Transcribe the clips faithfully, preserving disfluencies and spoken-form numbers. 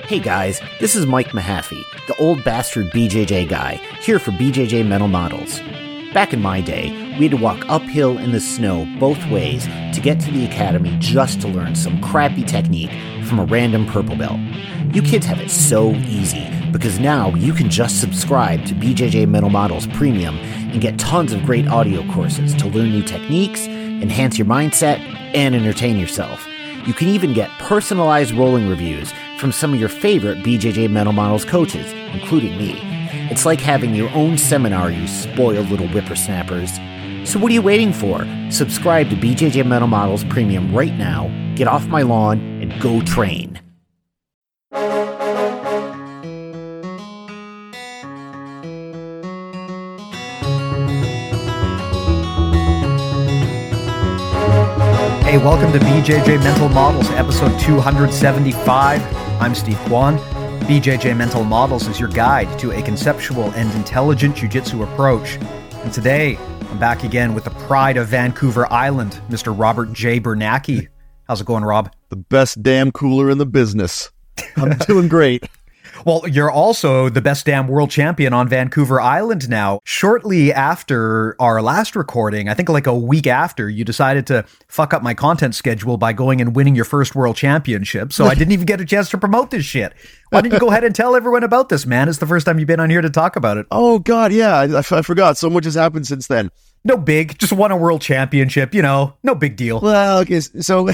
Hey guys, this is Mike Mahaffey, the old bastard B J J guy, here for B J J Mental Models. Back in my day, we had to walk uphill in the snow both ways to get to the academy just to learn some crappy technique from a random purple belt. You kids have it so easy, because now you can just subscribe to B J J Mental Models Premium and get tons of great audio courses to learn new techniques, enhance your mindset, and entertain yourself. You can even get personalized rolling reviews from some of your favorite B J J Mental Models coaches, including me. It's like having your own seminar, you spoiled little whippersnappers. So what are you waiting for? Subscribe to B J J Mental Models Premium right now, get off my lawn, and go train. Hey, welcome to B J J Mental Models, episode two seventy-five. I'm Steve Kwan. B J J Mental Models is your guide to a conceptual and intelligent jiu-jitsu approach. And today, I'm back again with the pride of Vancouver Island, Mister Robert J. Bernacki. How's it going, Rob? The best damn cooler in the business. I'm doing great. Well, you're also the best damn world champion on Vancouver Island now. Shortly after our last recording, I think like a week after, you decided to fuck up my content schedule by going and winning your first world championship. So I didn't even get a chance to promote this shit. Why didn't you go ahead and tell everyone about this, man? It's the first time you've been on here to talk about it. Oh, God, yeah. I, I forgot. So much has happened since then. No big. Just won a world championship, you know. No big deal. Well, okay, so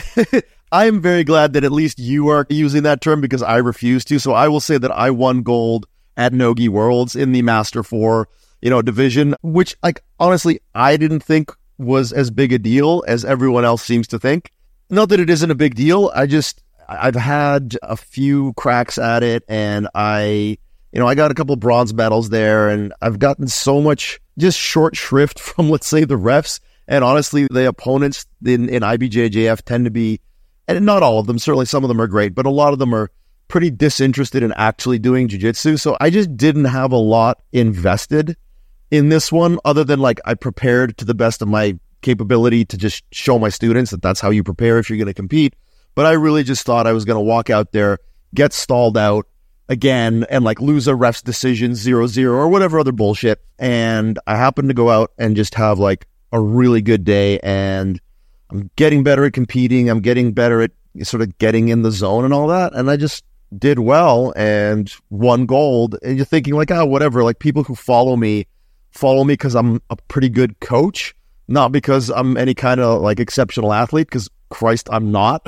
I am very glad that at least you are using that term because I refuse to. So I will say that I won gold at Nogi Worlds in the Master four, you know, division, which, like, honestly, I didn't think was as big a deal as everyone else seems to think. Not that it isn't a big deal. I just, I've had a few cracks at it, and I, you know, I got a couple bronze medals there, and I've gotten so much just short shrift from, let's say, the refs. And honestly, the opponents in, in I B J J F tend to be, and not all of them, certainly some of them are great, but a lot of them are pretty disinterested in actually doing jiu-jitsu. So I just didn't have a lot invested in this one, other than like I prepared to the best of my capability to just show my students that that's how you prepare if you're going to compete. But I really just thought I was going to walk out there, get stalled out again, and like lose a ref's decision zero zero or whatever other bullshit. And I happened to go out and just have like a really good day, and I'm getting better at competing. I'm getting better at sort of getting in the zone and all that. And I just did well and won gold. And you're thinking like, oh, whatever. Like people who follow me, follow me because I'm a pretty good coach, not because I'm any kind of like exceptional athlete, because Christ, I'm not.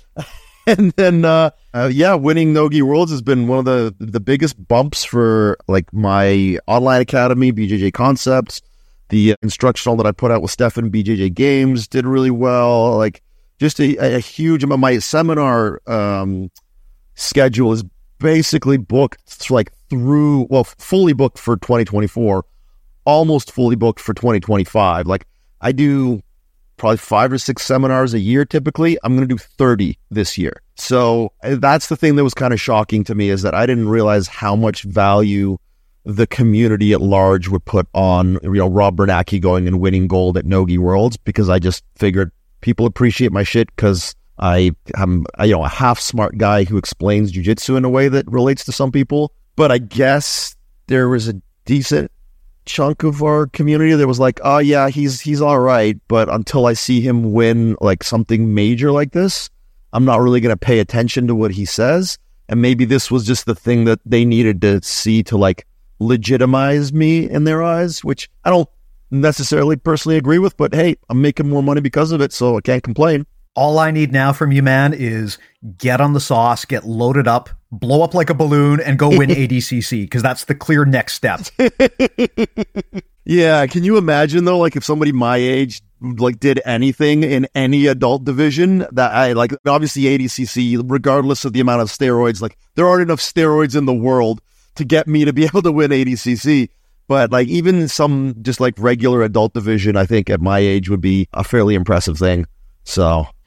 And then, uh, uh, yeah, winning Nogi Worlds has been one of the, the biggest bumps for like my online academy, B J J Concepts. The instructional that I put out with Stefan, B J J Games, did really well. Like, just a, a huge amount. My seminar um, schedule is basically booked, like through, well, fully booked for twenty twenty-four, almost fully booked for twenty twenty-five. Like, I do probably five or six seminars a year typically. I'm going to do thirty this year. So that's the thing that was kind of shocking to me, is that I didn't realize how much value the community at large would put on, you know, Rob Bernacki going and winning gold at Nogi Worlds, because I just figured people appreciate my shit because I am, you know, a half smart guy who explains jiu-jitsu in a way that relates to some people. But I guess there was a decent chunk of our community that was like, oh yeah, he's he's all right, but until I see him win like something major like this, I'm not really going to pay attention to what he says. And maybe this was just the thing that they needed to see to like legitimize me in their eyes, which I don't necessarily personally agree with, but hey, I'm making more money because of it, so I can't complain. All I need now from you, man, is get on the sauce, get loaded up, blow up like a balloon, and go win A D C C, because that's the clear next step. Yeah, can you imagine though, like if somebody my age like did anything in any adult division that I like, obviously A D C C, regardless of the amount of steroids, like there aren't enough steroids in the world to get me to be able to win A D C C. But like even some just like regular adult division, I think at my age would be a fairly impressive thing. So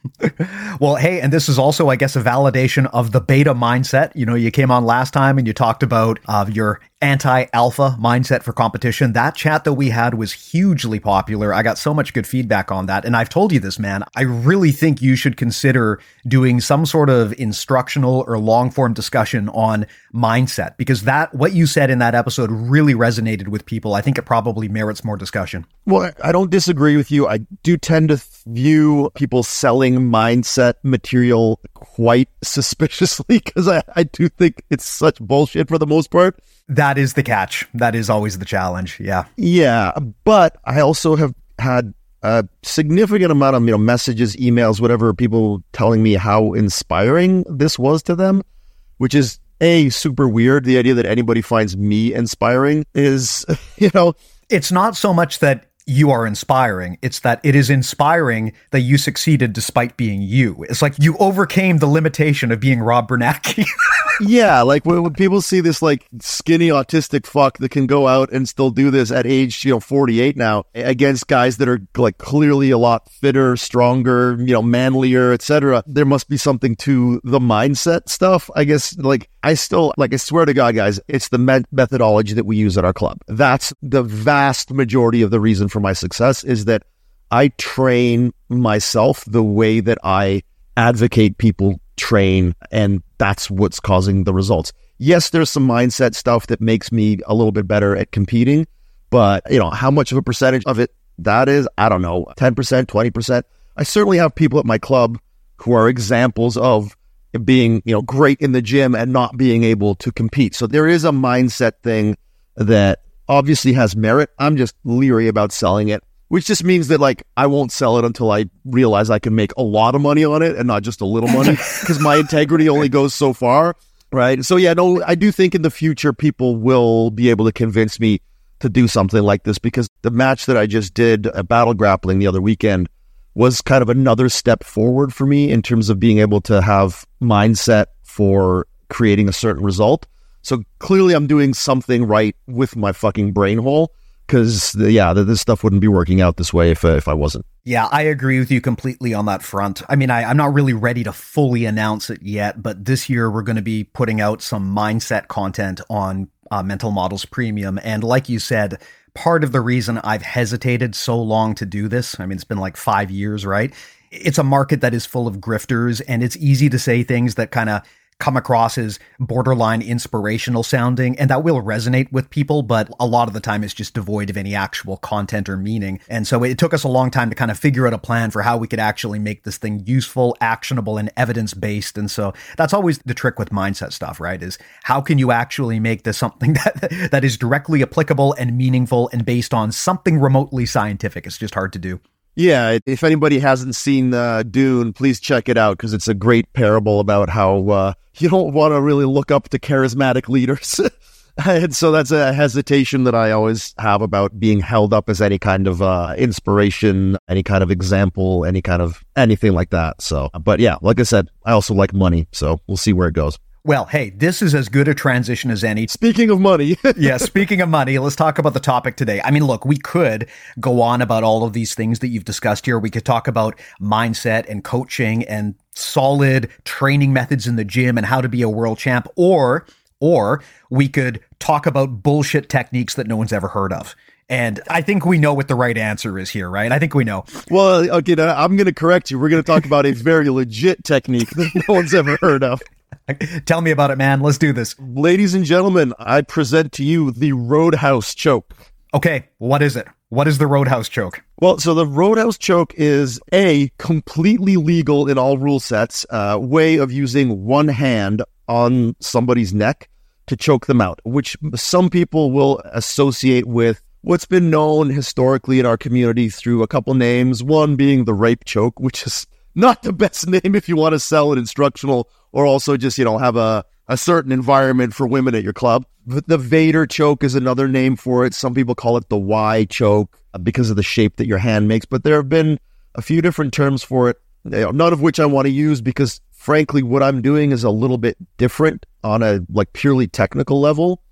Well, hey, and this is also, I guess, a validation of the beta mindset. You know, you came on last time and you talked about uh, your anti-alpha mindset for competition. That chat that we had was hugely popular. I got so much good feedback on that. And I've told you this, man, I really think you should consider doing some sort of instructional or long-form discussion on mindset, because that, what you said in that episode really resonated with people. I think it probably merits more discussion. Well, I don't disagree with you. I do tend to view people selling mindset material quite suspiciously, because I, I do think it's such bullshit for the most part. That is the catch. That is always the challenge. Yeah. Yeah. But I also have had a significant amount of, you know, messages, emails, whatever, people telling me how inspiring this was to them, which is A, super weird. The idea that anybody finds me inspiring is, you know, it's not so much that you are inspiring. It's that it is inspiring that you succeeded despite being you. It's like you overcame the limitation of being Rob Bernacki. Yeah, like when, when people see this like skinny autistic fuck that can go out and still do this at age, you know, forty-eight now against guys that are like clearly a lot fitter, stronger, you know, manlier, et cetera. There must be something to the mindset stuff. I guess, like, I still, like, I swear to God, guys, it's the me- methodology that we use at our club. That's the vast majority of the reason for my success, is that I train myself the way that I advocate people train, and that's what's causing the results. Yes, there's some mindset stuff that makes me a little bit better at competing, but, you know, how much of a percentage of it that is, I don't know, ten percent, twenty percent. I certainly have people at my club who are examples of being, you know, great in the gym and not being able to compete. So there is a mindset thing that obviously has merit. I'm just leery about selling it, which just means that, like, I won't sell it until I realize I can make a lot of money on it and not just a little money, because my integrity only goes so far, right? So yeah, no, I do think in the future people will be able to convince me to do something like this, because the match that I just did at Battle Grappling the other weekend was kind of another step forward for me in terms of being able to have mindset for creating a certain result. So clearly I'm doing something right with my fucking brain hole, because, yeah, this stuff wouldn't be working out this way if, uh, if I wasn't. Yeah, I agree with you completely on that front. I mean, I, I'm not really ready to fully announce it yet, but this year we're going to be putting out some mindset content on uh, Mental Models Premium. And like you said, part of the reason I've hesitated so long to do this, I mean, it's been like five years, right? It's a market that is full of grifters, and it's easy to say things that kind of come across as borderline inspirational sounding, and that will resonate with people, but a lot of the time it's just devoid of any actual content or meaning. And so it took us a long time to kind of figure out a plan for how we could actually make this thing useful, actionable, and evidence-based. And so that's always the trick with mindset stuff, right? Is how can you actually make this something that that is directly applicable and meaningful and based on something remotely scientific? It's just hard to do. Yeah, if anybody hasn't seen uh, Dune, please check it out, because it's a great parable about how uh, you don't want to really look up to charismatic leaders. And so that's a hesitation that I always have about being held up as any kind of uh, inspiration, any kind of example, any kind of anything like that. So, but yeah, like I said, I also like money, so we'll see where it goes. Well, hey, this is as good a transition as any. Speaking of money. Yeah, speaking of money, let's talk about the topic today. I mean, look, we could go on about all of these things that you've discussed here. We could talk about mindset and coaching and solid training methods in the gym and how to be a world champ, or, or we could talk about bullshit techniques that no one's ever heard of. And I think we know what the right answer is here, right? I think we know. Well, okay, I'm going to correct you. We're going to talk about a very legit technique that no one's ever heard of. Tell me about it, man. Let's do this. Ladies and gentlemen, I present to you the Roadhouse Choke. Okay, what is it? What is the Roadhouse Choke? Well, so the Roadhouse Choke is a completely legal in all rule sets uh, way of using one hand on somebody's neck to choke them out, which some people will associate with what's been known historically in our community through a couple names, one being the rape choke, which is not the best name if you want to sell an instructional or also just, you know, have a, a certain environment for women at your club. But the Vader choke is another name for it. Some people call it the Y choke because of the shape that your hand makes. But there have been a few different terms for it, none of which I want to use because, frankly, what I'm doing is a little bit different on a like purely technical level.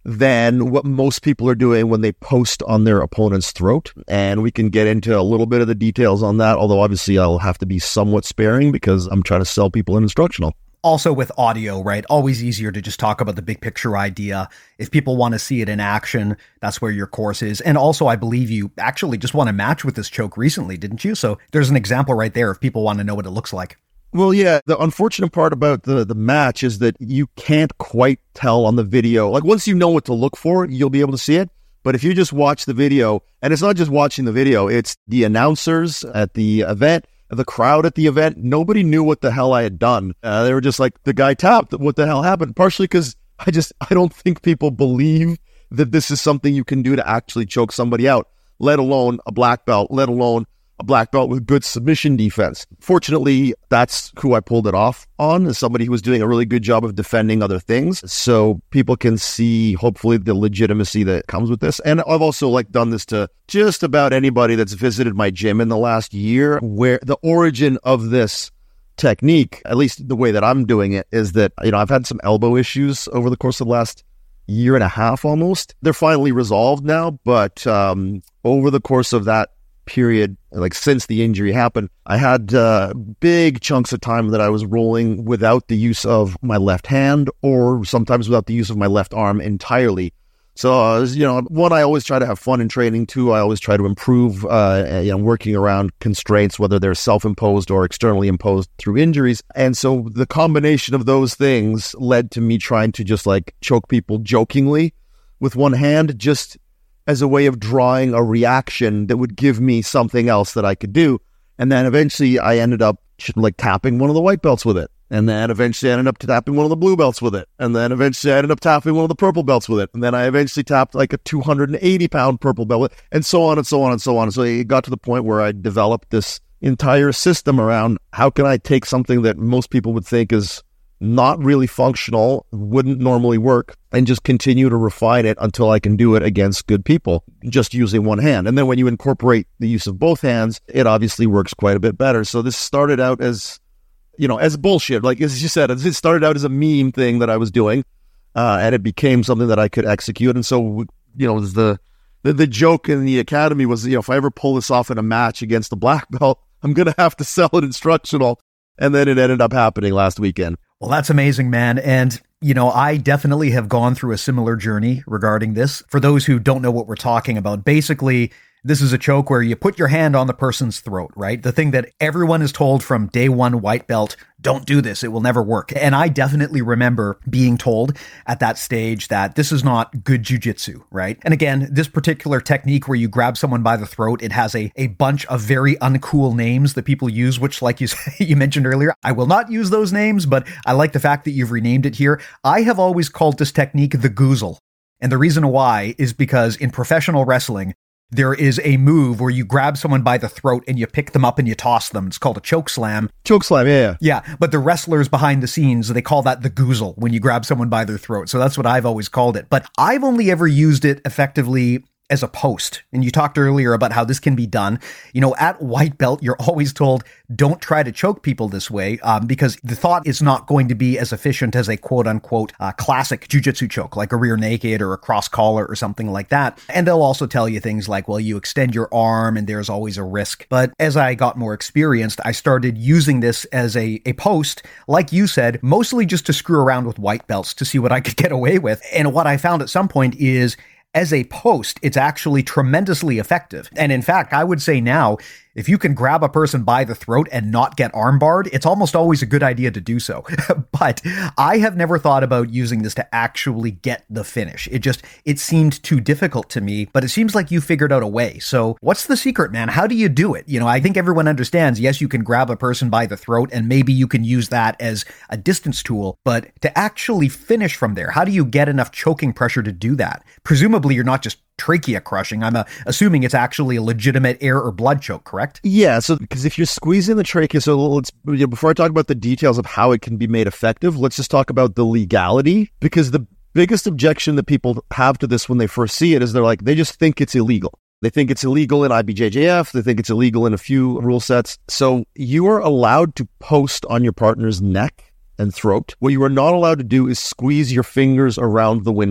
than what most people are doing when they post on their opponent's throat. And we can get into a little bit of the details on that, although obviously I'll have to be somewhat sparing because I'm trying to sell people an instructional. Also with audio, right? Always easier to just talk about the big picture idea. If people want to see it in action, that's where your course is. And also, I believe you actually just won a match with this choke recently, didn't you? So there's an example right there if people want to know what it looks like. Well, yeah, the unfortunate part about the, the match is that you can't quite tell on the video. Like, once you know what to look for, you'll be able to see it. But if you just watch the video, and it's not just watching the video, it's the announcers at the event, the crowd at the event, nobody knew what the hell I had done. Uh, they were just like, the guy tapped, what the hell happened? Partially because I just, I don't think people believe that this is something you can do to actually choke somebody out, let alone a black belt, let alone a black belt with good submission defense. Fortunately, that's who I pulled it off on, is somebody who was doing a really good job of defending other things. So people can see, hopefully, the legitimacy that comes with this. And I've also like done this to just about anybody that's visited my gym in the last year, where the origin of this technique, at least the way that I'm doing it, is that, you know, I've had some elbow issues over the course of the last year and a half almost. They're finally resolved now, but um, over the course of that period, like since the injury happened, I had uh, big chunks of time that I was rolling without the use of my left hand, or sometimes without the use of my left arm entirely. So, uh, you know, one, I always try to have fun in training. Two, I always try to improve, uh, you know, working around constraints, whether they're self-imposed or externally imposed through injuries. And so the combination of those things led to me trying to just like choke people jokingly with one hand, just as a way of drawing a reaction that would give me something else that I could do. And then eventually I ended up like tapping one of the white belts with it. And then eventually I ended up tapping one of the blue belts with it. And then eventually I ended up tapping one of the purple belts with it. And then I eventually tapped like a two hundred eighty pound purple belt with it, and so on and so on and so on. So it got to the point where I developed this entire system around how can I take something that most people would think is not really functional, wouldn't normally work, and just continue to refine it until I can do it against good people, just using one hand. And then when you incorporate the use of both hands, it obviously works quite a bit better. So this started out as, you know, as bullshit. Like, as you said, it started out as a meme thing that I was doing, uh, and it became something that I could execute. And so, you know, the, the the joke in the academy was, you know, if I ever pull this off in a match against a black belt, I'm going to have to sell an instructional. And then it ended up happening last weekend. Well, that's amazing, man. And, you know, I definitely have gone through a similar journey regarding this. For those who don't know what we're talking about, basically, this is a choke where you put your hand on the person's throat, right? The thing that everyone is told from day one white belt, don't do this, it will never work. And I definitely remember being told at that stage that this is not good jujitsu, right? And again, this particular technique where you grab someone by the throat, it has a, a bunch of very uncool names that people use, which, like you you mentioned earlier, I will not use those names, but I like the fact that you've renamed it here. I have always called this technique the goozle. And the reason why is because in professional wrestling, there is a move where you grab someone by the throat and you pick them up and you toss them. It's called a choke slam. Choke slam, yeah. Yeah, but the wrestlers behind the scenes, they call that the goozle when you grab someone by their throat. So that's what I've always called it. But I've only ever used it effectively as a post. And you talked earlier about how this can be done. You know, at white belt, you're always told, don't try to choke people this way, um, because the thought is not going to be as efficient as a quote unquote uh, classic jujitsu choke, like a rear naked or a cross collar or something like that. And they'll also tell you things like, well, you extend your arm and there's always a risk. But as I got more experienced, I started using this as a, a post, like you said, mostly just to screw around with white belts to see what I could get away with. And what I found at some point is, as a post, it's actually tremendously effective. And in fact, I would say now, if you can grab a person by the throat and not get armbarred, it's almost always a good idea to do so. But I have never thought about using this to actually get the finish. It just, it seemed too difficult to me, but it seems like you figured out a way. So what's the secret, man? How do you do it? You know, I think everyone understands, yes, you can grab a person by the throat and maybe you can use that as a distance tool, but to actually finish from there, how do you get enough choking pressure to do that? Presumably you're not just trachea crushing. I'm uh, assuming it's actually a legitimate air or blood choke, correct? Yeah, so because if you're squeezing the trachea, so let's, you know, before I talk about the details of how it can be made effective, let's just talk about the legality, because the biggest objection that people have to this when they first see it is they're like, they just think it's illegal. They think it's illegal in I B J J F. They think it's illegal in a few rule sets. So you are allowed to post on your partner's neck and throat. What you are not allowed to do is squeeze your fingers around the windpipe.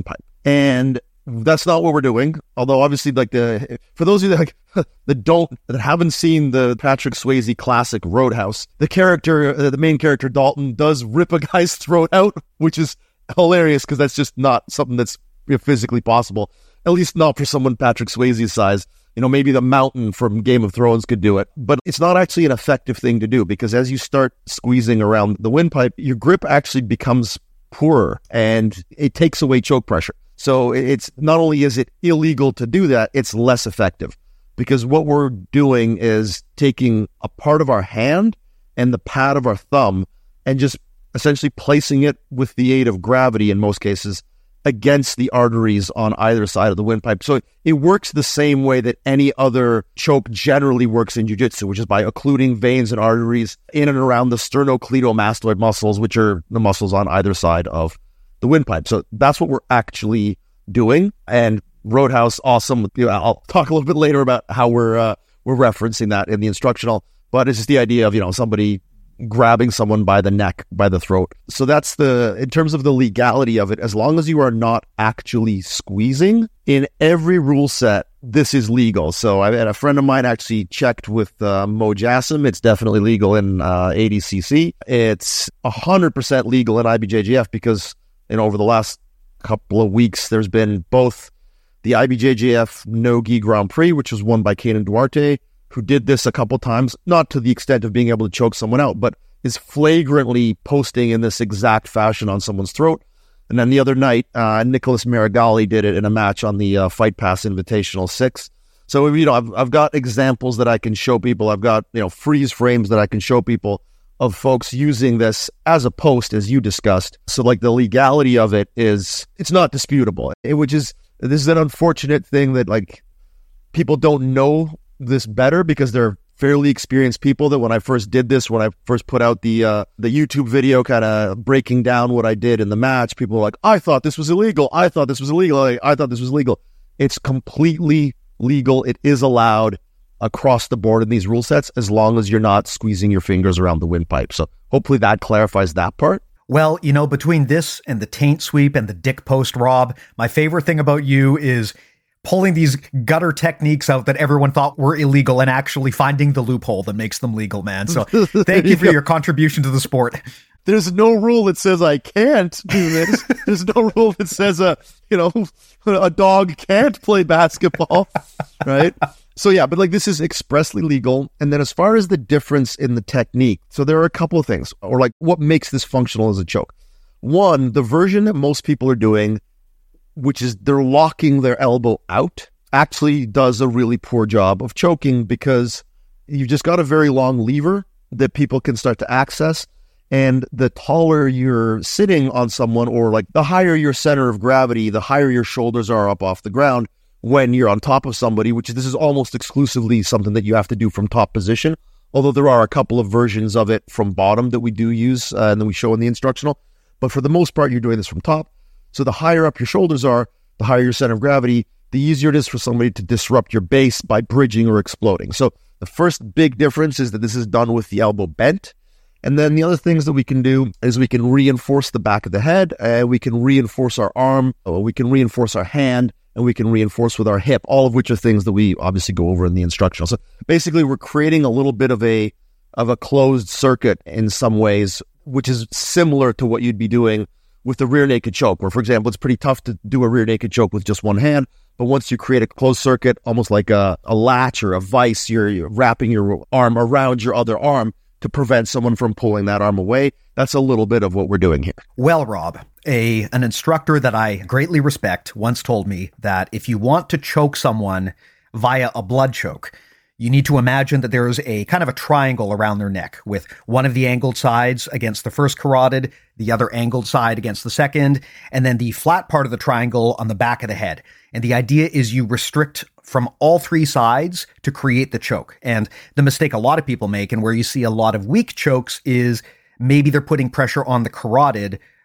And that's not what we're doing. Although obviously, like the for those of you that like that don't that haven't seen the Patrick Swayze classic Roadhouse, the character, uh, the main character Dalton, does rip a guy's throat out, which is hilarious because that's just not something that's physically possible. At least not for someone Patrick Swayze's size. You know, maybe the Mountain from Game of Thrones could do it, but it's not actually an effective thing to do because as you start squeezing around the windpipe, your grip actually becomes poorer and it takes away choke pressure. So it's not only is it illegal to do that, it's less effective because what we're doing is taking a part of our hand and the pad of our thumb and just essentially placing it with the aid of gravity in most cases against the arteries on either side of the windpipe. So it works the same way that any other choke generally works in jiu-jitsu, which is by occluding veins and arteries in and around the sternocleidomastoid muscles, which are the muscles on either side of the windpipe. So that's what we're actually doing. And Roadhouse, awesome. You know, I'll talk a little bit later about how we're uh, we're referencing that in the instructional, but it's just the idea of, you know, somebody grabbing someone by the neck, by the throat. So that's the, in terms of the legality of it, as long as you are not actually squeezing, in every rule set, this is legal. So I had a friend of mine actually checked with uh, Mo Jassim. It's definitely legal in uh, A D C C. It's one hundred percent legal in I B J J F because, you know, over the last couple of weeks, there's been both the I B J J F No-Gi Grand Prix, which was won by Kaynan Duarte, who did this a couple times, not to the extent of being able to choke someone out, but is flagrantly posting in this exact fashion on someone's throat. And then the other night, uh, Nicholas Marigali did it in a match on the uh, Fight Pass Invitational six. So, you know, I've, I've got examples that I can show people. I've got, you know, freeze frames that I can show people of folks using this as a post, as you discussed. So, like, the legality of it is, it's not disputable, it, which is, this is an unfortunate thing that, like, people don't know this better because they're fairly experienced people that when I first did this, when I first put out the uh, the YouTube video kind of breaking down what I did in the match, people were like, I thought this was illegal. I thought this was illegal. I, I thought this was legal. It's completely legal. It is allowed across the board in these rule sets as long as you're not squeezing your fingers around the windpipe. So hopefully that clarifies that part. Well, you know, between this and the taint sweep and the dick post, Rob, my favorite thing about you is pulling these gutter techniques out that everyone thought were illegal and actually finding the loophole that makes them legal, man. So thank you for your contribution to the sport. There's no rule that says I can't do this. There's no rule that says, a, you know, a dog can't play basketball, right? So yeah, but like this is expressly legal. And then as far as the difference in the technique, so there are a couple of things, or like what makes this functional as a choke. One, the version that most people are doing, which is they're locking their elbow out, actually does a really poor job of choking because you've just got a very long lever that people can start to access. And the taller you're sitting on someone, or like the higher your center of gravity, the higher your shoulders are up off the ground when you're on top of somebody, which this is almost exclusively something that you have to do from top position. Although there are a couple of versions of it from bottom that we do use uh, and then we show in the instructional. But for the most part, you're doing this from top. So the higher up your shoulders are, the higher your center of gravity, the easier it is for somebody to disrupt your base by bridging or exploding. So the first big difference is that this is done with the elbow bent. And then the other things that we can do is we can reinforce the back of the head, and we can reinforce our arm, or we can reinforce our hand, and we can reinforce with our hip, all of which are things that we obviously go over in the instructional. So basically we're creating a little bit of a of a closed circuit in some ways, which is similar to what you'd be doing with the rear naked choke, where, for example, it's pretty tough to do a rear naked choke with just one hand. But once you create a closed circuit, almost like a, a latch or a vice, you're, you're wrapping your arm around your other arm to prevent someone from pulling that arm away. That's a little bit of what we're doing here. Well, Rob, a an instructor that I greatly respect once told me that if you want to choke someone via a blood choke, you need to imagine that there is a kind of a triangle around their neck with one of the angled sides against the first carotid, the other angled side against the second, and then the flat part of the triangle on the back of the head. And the idea is you restrict from all three sides to create the choke. And the mistake a lot of people make, and where you see a lot of weak chokes, is maybe they're putting pressure on the carotid,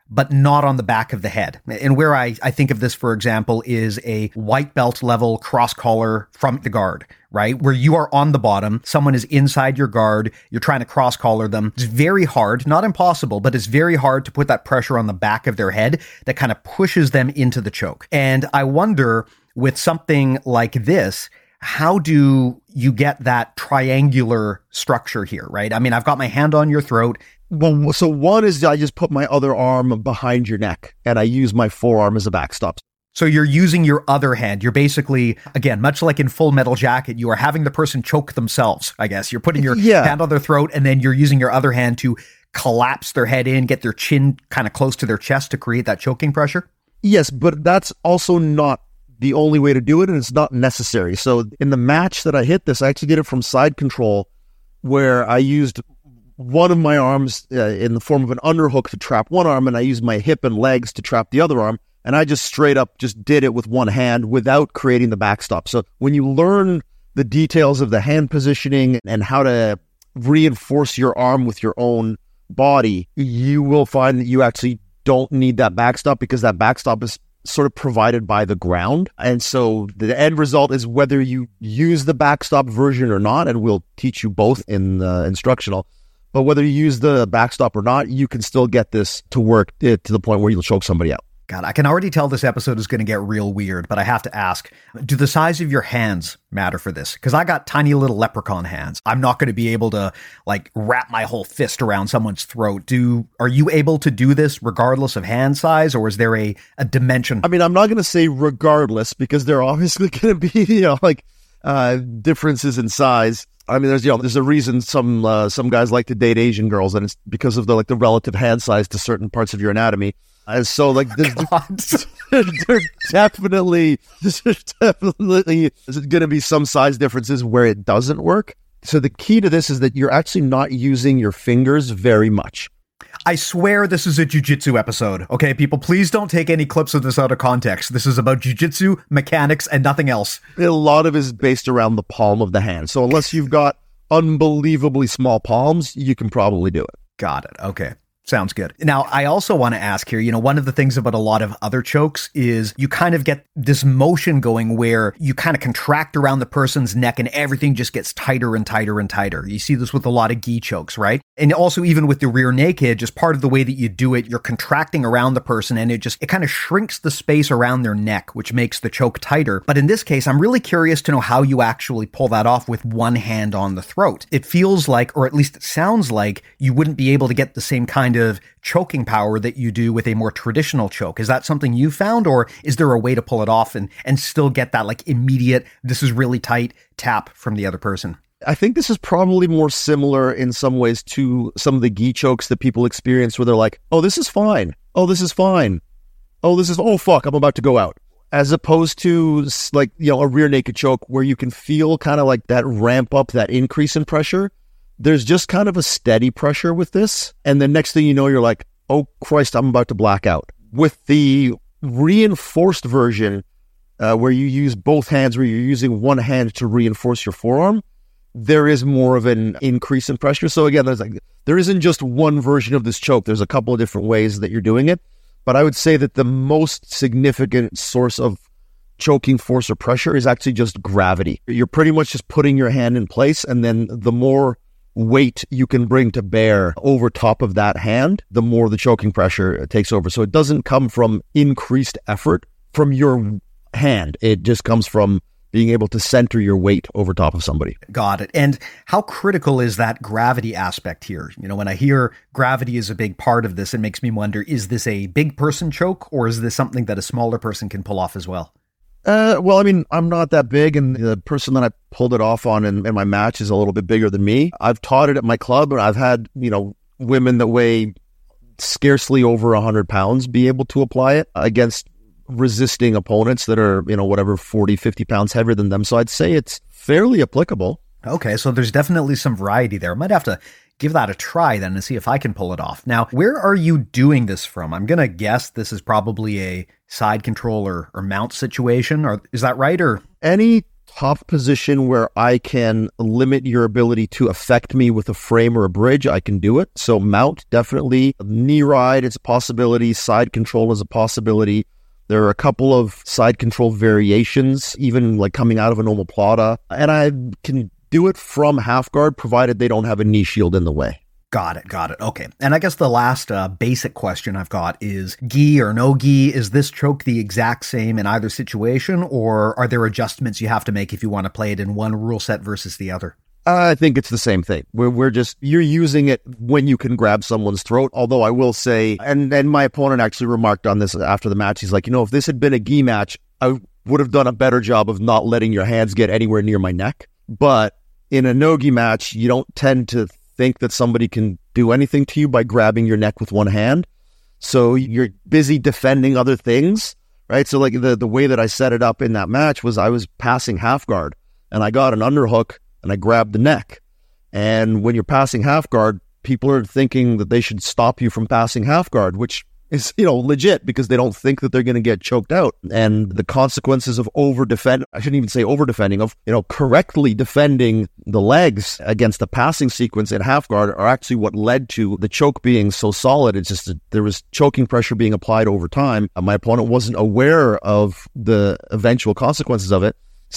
but not on the back of the head. And where I, I think of this, for example, is a white belt level cross collar from the guard, right? Where you are on the bottom, someone is inside your guard, you're trying to cross collar them. It's very hard, not impossible, but it's very hard to put that pressure on the back of their head that kind of pushes them into the choke. And I wonder, with something like this, how do you get that triangular structure here, right? I mean, I've got my hand on your throat. Well, so one is I just put my other arm behind your neck and I use my forearm as a backstop. So you're using your other hand. You're basically, again, much like in Full Metal Jacket, you are having the person choke themselves, I guess. You're putting your yeah. hand on their throat and then you're using your other hand to collapse their head in, get their chin kind of close to their chest to create that choking pressure? Yes, but that's also not the only way to do it, and it's not necessary. So in the match that I hit this, I actually did it from side control, where I used one of my arms uh, in the form of an underhook to trap one arm, and I used my hip and legs to trap the other arm, and I just straight up just did it with one hand without creating the backstop. So when you learn the details of the hand positioning and how to reinforce your arm with your own body, you will find that you actually don't need that backstop, because that backstop is sort of provided by the ground. And so the end result is whether you use the backstop version or not, and we'll teach you both in the instructional, but whether you use the backstop or not, you can still get this to work to the point where you'll choke somebody out. God, I can already tell this episode is going to get real weird, but I have to ask, do the size of your hands matter for this? Because I got tiny little leprechaun hands. I'm not going to be able to like wrap my whole fist around someone's throat. Do Are you able to do this regardless of hand size, or is there a, a dimension? I mean, I'm not going to say regardless, because there are obviously going to be, you know, like uh, differences in size. I mean, there's, you know, there's a reason some uh, some guys like to date Asian girls, and it's because of the like the relative hand size to certain parts of your anatomy. And so, like, there's, there definitely, there's definitely going to be some size differences where it doesn't work. So the key to this is that you're actually not using your fingers very much. I swear this is a jiu-jitsu episode. Okay, people, please don't take any clips of this out of context. This is about jiu-jitsu, mechanics, and nothing else. A lot of it is based around the palm of the hand. So unless you've got unbelievably small palms, you can probably do it. Got it. Okay. Sounds good. Now, I also want to ask here, you know, one of the things about a lot of other chokes is you kind of get this motion going where you kind of contract around the person's neck and everything just gets tighter and tighter and tighter. You see this with a lot of gi chokes, right? And also even with the rear naked, just part of the way that you do it, you're contracting around the person and it just, it kind of shrinks the space around their neck, which makes the choke tighter. But in this case, I'm really curious to know how you actually pull that off with one hand on the throat. It feels like, or at least it sounds like, you wouldn't be able to get the same kind of choking power that you do with a more traditional choke. Is that something you found, or is there a way to pull it off and, and still get that like immediate, this is really tight tap from the other person? I think this is probably more similar in some ways to some of the gi chokes that people experience where they're like, oh, this is fine. Oh, this is fine. Oh, this is, oh, fuck, I'm about to go out. As opposed to like, you know, a rear naked choke where you can feel kind of like that ramp up, that increase in pressure. There's just kind of a steady pressure with this. And the next thing you know, you're like, oh, Christ, I'm about to black out. With the reinforced version, uh, where you use both hands, where you're using one hand to reinforce your forearm, there is more of an increase in pressure. So again, there's like, there isn't just one version of this choke. There's a couple of different ways that you're doing it. But I would say that the most significant source of choking force or pressure is actually just gravity. You're pretty much just putting your hand in place, and then the more weight you can bring to bear over top of that hand, the more the choking pressure takes over. So it doesn't come from increased effort from your hand. It just comes from being able to center your weight over top of somebody. Got it. And how critical is that gravity aspect here? You know, when I hear gravity is a big part of this, it makes me wonder, is this a big person choke, or is this something that a smaller person can pull off as well? Uh, well, I mean, I'm not that big, and the person that I pulled it off on in, in my match is a little bit bigger than me. I've taught it at my club, and I've had, you know, women that weigh scarcely over one hundred pounds be able to apply it against resisting opponents that are, you know, whatever, forty, fifty pounds heavier than them. So I'd say it's fairly applicable. Okay, so there's definitely some variety there. I might have to give that a try then and see if I can pull it off. Now, where are you doing this from? I'm going to guess this is probably a side control or, or mount situation, or is that right? Or any top position where I can limit your ability to affect me with a frame or a bridge, I can do it. So mount, definitely. Knee ride is a possibility. Side control is a possibility. There are a couple of side control variations, even like coming out of an omoplata. And I can do it from half guard, provided they don't have a knee shield in the way. Got it, got it. Okay. And I guess the last uh, basic question I've got is gi or no gi. Is this choke the exact same in either situation, or are there adjustments you have to make if you want to play it in one rule set versus the other? I think it's the same thing. We're, we're just, you're using it when you can grab someone's throat. Although I will say, and, and my opponent actually remarked on this after the match. He's like, you know, if this had been a gi match, I would have done a better job of not letting your hands get anywhere near my neck. But in a no-gi match, you don't tend to think that somebody can do anything to you by grabbing your neck with one hand. So you're busy defending other things, right? So like the, the way that I set it up in that match was I was passing half guard and I got an underhook and I grabbed the neck. And when you're passing half guard, people are thinking that they should stop you from passing half guard, which is, you know, legit because they don't think that they're going to get choked out. And the consequences of over defend, I shouldn't even say over defending, of, you know, correctly defending the legs against the passing sequence in half guard are actually what led to the choke being so solid. It's just that there was choking pressure being applied over time. My opponent wasn't aware of the eventual consequences of it.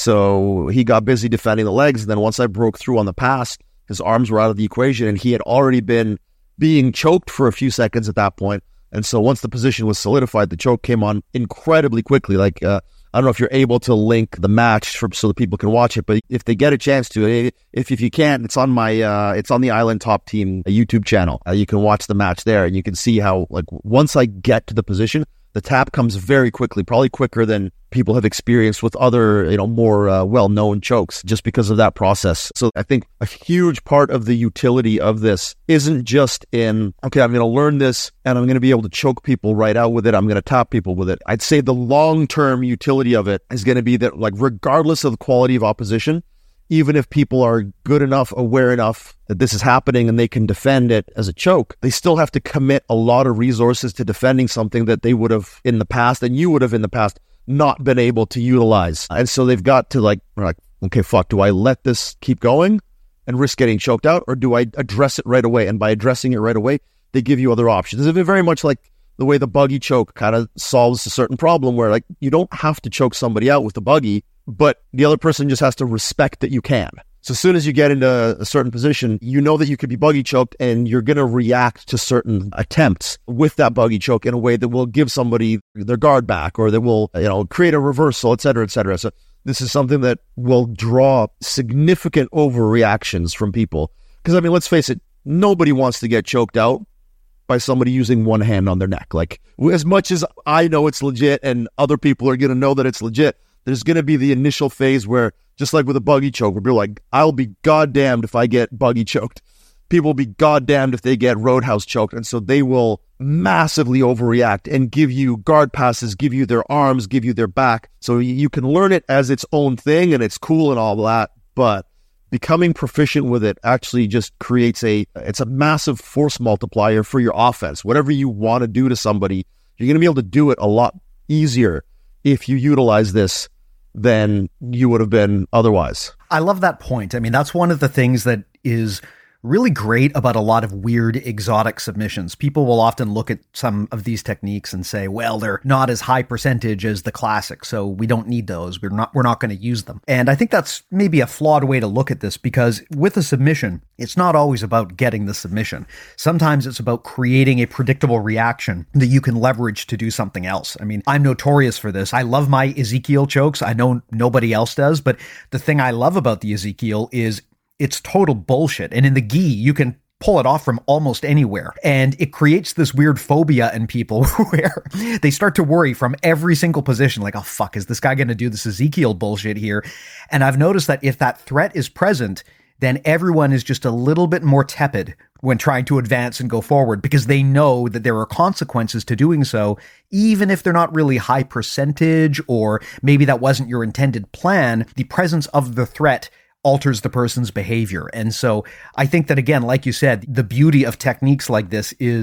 So he got busy defending the legs. And then once I broke through on the pass, his arms were out of the equation and he had already been being choked for a few seconds at that point. And so once the position was solidified, the choke came on incredibly quickly. Like, uh, I don't know if you're able to link the match for, so that people can watch it, but if they get a chance to, if if you can't, it's on my, uh, it's on the Island Top Team YouTube channel. Uh, you can watch the match there and you can see how, like, once I get to the position, the tap comes very quickly, probably quicker than people have experienced with other, you know, more uh, well-known chokes just because of that process. So I think a huge part of the utility of this isn't just in, okay, I'm going to learn this and I'm going to be able to choke people right out with it. I'm going to tap people with it. I'd say the long-term utility of it is going to be that, like, regardless of the quality of opposition, even if people are good enough, aware enough that this is happening and they can defend it as a choke, they still have to commit a lot of resources to defending something that they would have in the past and you would have in the past not been able to utilize. And so they've got to like, like, okay, fuck, do I let this keep going and risk getting choked out, or do I address it right away? And by addressing it right away, they give you other options. It's very much like the way the buggy choke kind of solves a certain problem where, like, you don't have to choke somebody out with the buggy, but the other person just has to respect that you can. So as soon as you get into a certain position, you know that you could be buggy choked and you're going to react to certain attempts with that buggy choke in a way that will give somebody their guard back, or that will, you know, create a reversal, et cetera, et cetera. So this is something that will draw significant overreactions from people. Because, I mean, let's face it, nobody wants to get choked out by somebody using one hand on their neck. Like, as much as I know it's legit and other people are going to know that it's legit, there's going to be the initial phase where, just like with a buggy choke, where people are like, I'll be goddamned if I get buggy choked. People will be goddamned if they get roadhouse choked. And so they will massively overreact and give you guard passes, give you their arms, give you their back. So you can learn it as its own thing and it's cool and all that. But becoming proficient with it actually just creates a, it's a massive force multiplier for your offense. Whatever you want to do to somebody, you're going to be able to do it a lot easier if you utilize this than you would have been otherwise. I love that point. I mean, that's one of the things that is really great about a lot of weird exotic submissions. People will often look at some of these techniques and say, well, they're not as high percentage as the classic, so we don't need those. We're not we're not going to use them. And I think that's maybe a flawed way to look at this, because with a submission, it's not always about getting the submission. Sometimes it's about creating a predictable reaction that you can leverage to do something else. I mean, I'm notorious for this. I love my Ezekiel chokes. I know nobody else does, but the thing I love about the Ezekiel is it's total bullshit. And in the gi, you can pull it off from almost anywhere. And it creates this weird phobia in people where they start to worry from every single position, like, oh, fuck, is this guy going to do this Ezekiel bullshit here? And I've noticed that if that threat is present, then everyone is just a little bit more tepid when trying to advance and go forward, because they know that there are consequences to doing so, even if they're not really high percentage, or maybe that wasn't your intended plan. The presence of the threat alters the person's behavior. And so I think that, again, like you said, the beauty of techniques like this is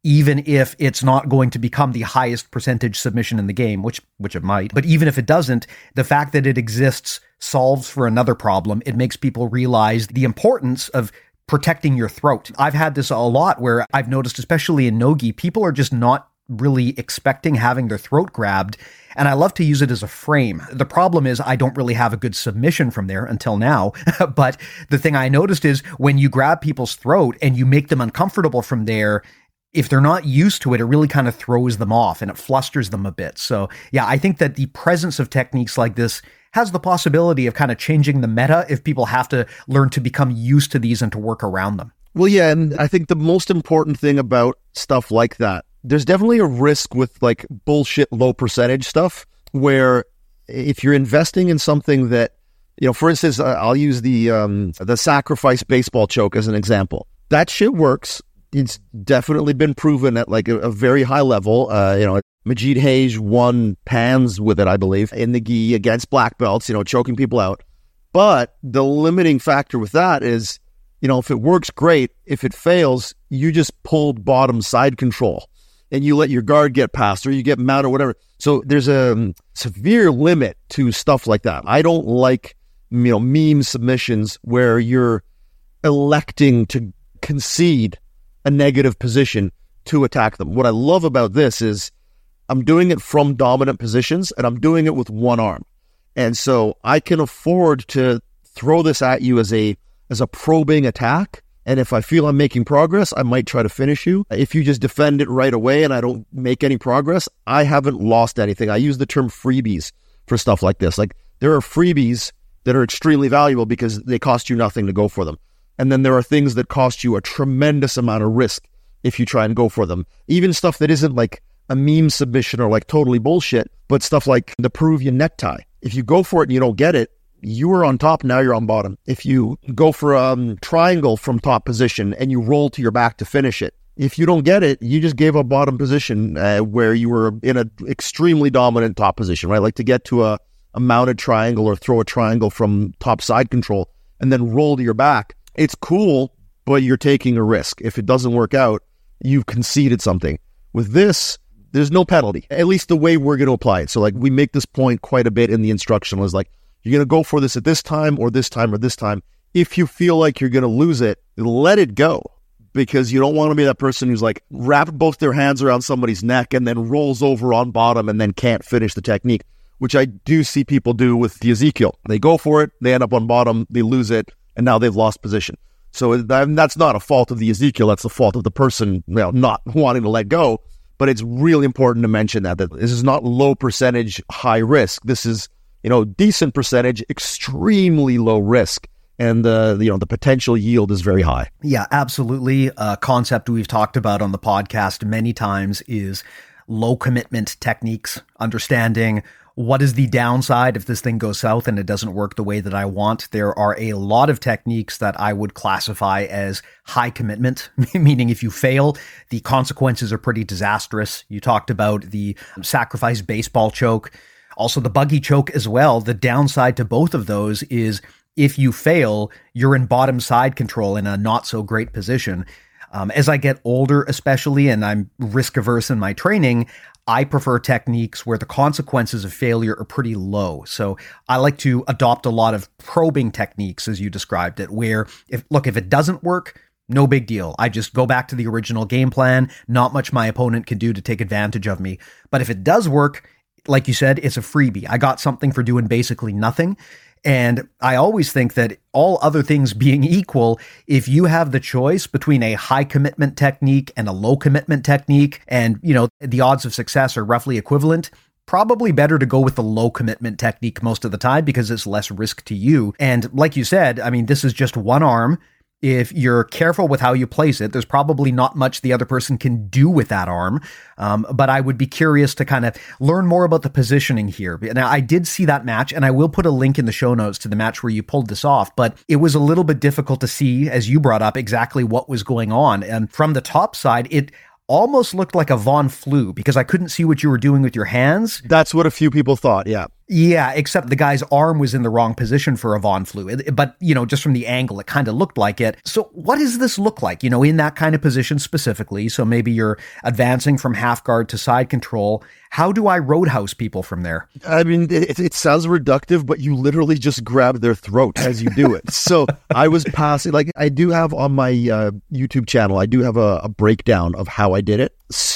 even if it's not going to become the highest percentage submission in the game, which which it might. But even if it doesn't, the fact that it exists solves for another problem. It makes people realize the importance of protecting your throat. I've had this a lot where I've noticed, especially in Nogi, people are just not really expecting having their throat grabbed, and I love to use it as a frame. The problem is I don't really have a good submission from there until now, but the thing I noticed is when you grab people's throat and you make them uncomfortable from there, if they're not used to it, it really kind of throws them off and it flusters them a bit. So yeah, I think that the presence of techniques like this has the possibility of kind of changing the meta if people have to learn to become used to these and to work around them. Well, yeah, and I think the most important thing about stuff like that, there's definitely a risk with like bullshit low percentage stuff where if you're investing in something that, you know, for instance, I'll use the um, the sacrifice baseball choke as an example. That shit works. It's definitely been proven at like a, a very high level. Uh, you know, Majid Hage won pans with it, I believe, in the gi against black belts, you know, choking people out. But the limiting factor with that is, you know, if it works, great. If it fails, you just pulled bottom side control and you let your guard get past or you get mad or whatever. So there's a um, severe limit to stuff like that. I don't like, you know, meme submissions where you're electing to concede a negative position to attack them. What I love about this is I'm doing it from dominant positions and I'm doing it with one arm. And so I can afford to throw this at you as a as a probing attack. And if I feel I'm making progress, I might try to finish you. If you just defend it right away and I don't make any progress, I haven't lost anything. I use the term freebies for stuff like this. Like there are freebies that are extremely valuable because they cost you nothing to go for them. And then there are things that cost you a tremendous amount of risk if you try and go for them. Even stuff that isn't like a meme submission or like totally bullshit, but stuff like the Peruvian necktie. If you go for it and you don't get it, you are on top, now you're on bottom. If you go for a um, triangle from top position and you roll to your back to finish it, if you don't get it, you just gave up bottom position uh, where you were in an extremely dominant top position, right? Like to get to a, a mounted triangle or throw a triangle from top side control and then roll to your back. It's cool, but you're taking a risk. If it doesn't work out, you've conceded something. With this, there's no penalty, at least the way we're going to apply it. So like we make this point quite a bit in the instructional is like, you're going to go for this at this time or this time or this time. If you feel like you're going to lose it, let it go, because you don't want to be that person who's like wrapped both their hands around somebody's neck and then rolls over on bottom and then can't finish the technique, which I do see people do with the Ezekiel. They go for it, they end up on bottom, they lose it, and now they've lost position. So that's not a fault of the Ezekiel, that's the fault of the person, well, not wanting to let go. But it's really important to mention that, that this is not low percentage, high risk. This is, you know, decent percentage, extremely low risk. And the, you know, the potential yield is very high. Yeah, absolutely. A concept we've talked about on the podcast many times is low commitment techniques, understanding what is the downside if this thing goes south and it doesn't work the way that I want. There are a lot of techniques that I would classify as high commitment, meaning if you fail, the consequences are pretty disastrous. You talked about the sacrifice baseball choke, also the buggy choke as well. The downside to both of those is if you fail, you're in bottom side control in a not so great position. Um, as I get older, especially, and I'm risk averse in my training, I prefer techniques where the consequences of failure are pretty low. So I like to adopt a lot of probing techniques, as you described it, where, if look, if it doesn't work, no big deal. I just go back to the original game plan. Not much my opponent can do to take advantage of me. But if it does work, like you said, it's a freebie. I got something for doing basically nothing. And I always think that all other things being equal, if you have the choice between a high commitment technique and a low commitment technique, and, you know, the odds of success are roughly equivalent, probably better to go with the low commitment technique most of the time because it's less risk to you. And like you said, I mean, this is just one arm. If you're careful with how you place it, there's probably not much the other person can do with that arm. Um, but I would be curious to kind of learn more about the positioning here. Now, I did see that match, and I will put a link in the show notes to the match where you pulled this off, but it was a little bit difficult to see, as you brought up, exactly what was going on. And from the top side, it almost looked like a Von Flue because I couldn't see what you were doing with your hands. That's what a few people thought, yeah. Yeah, except the guy's arm was in the wrong position for a Von Flue. It- But, you know, just from the angle, it kind of looked like it. So what does this look like, you know, in that kind of position specifically? So maybe you're advancing from half guard to side control. How do I roadhouse people from there? I mean, it, it sounds reductive, but you literally just grab their throat as you do it. So I was passing, like I do have on my uh, YouTube channel, I do have a, a breakdown of how I did it.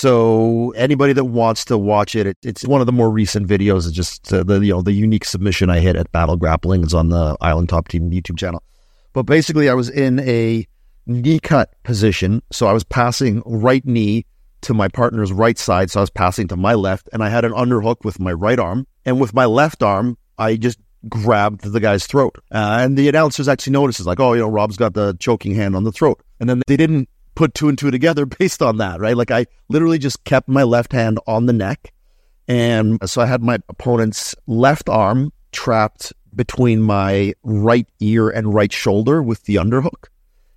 So anybody that wants to watch it, it it's one of the more recent videos. It's just uh, the you know the unique submission I hit at Battle Grappling is on the Island Top Team YouTube channel. But basically, I was in a knee cut position, so I was passing right knee to my partner's right side, so I was passing to my left, and I had an underhook with my right arm, and with my left arm, I just grabbed the guy's throat. Uh, and the announcers actually notices, like, oh, you know, Rob's got the choking hand on the throat. And then they didn't put two and two together based on that, right? Like, I literally just kept my left hand on the neck, and so I had my opponent's left arm trapped between my right ear and right shoulder with the underhook.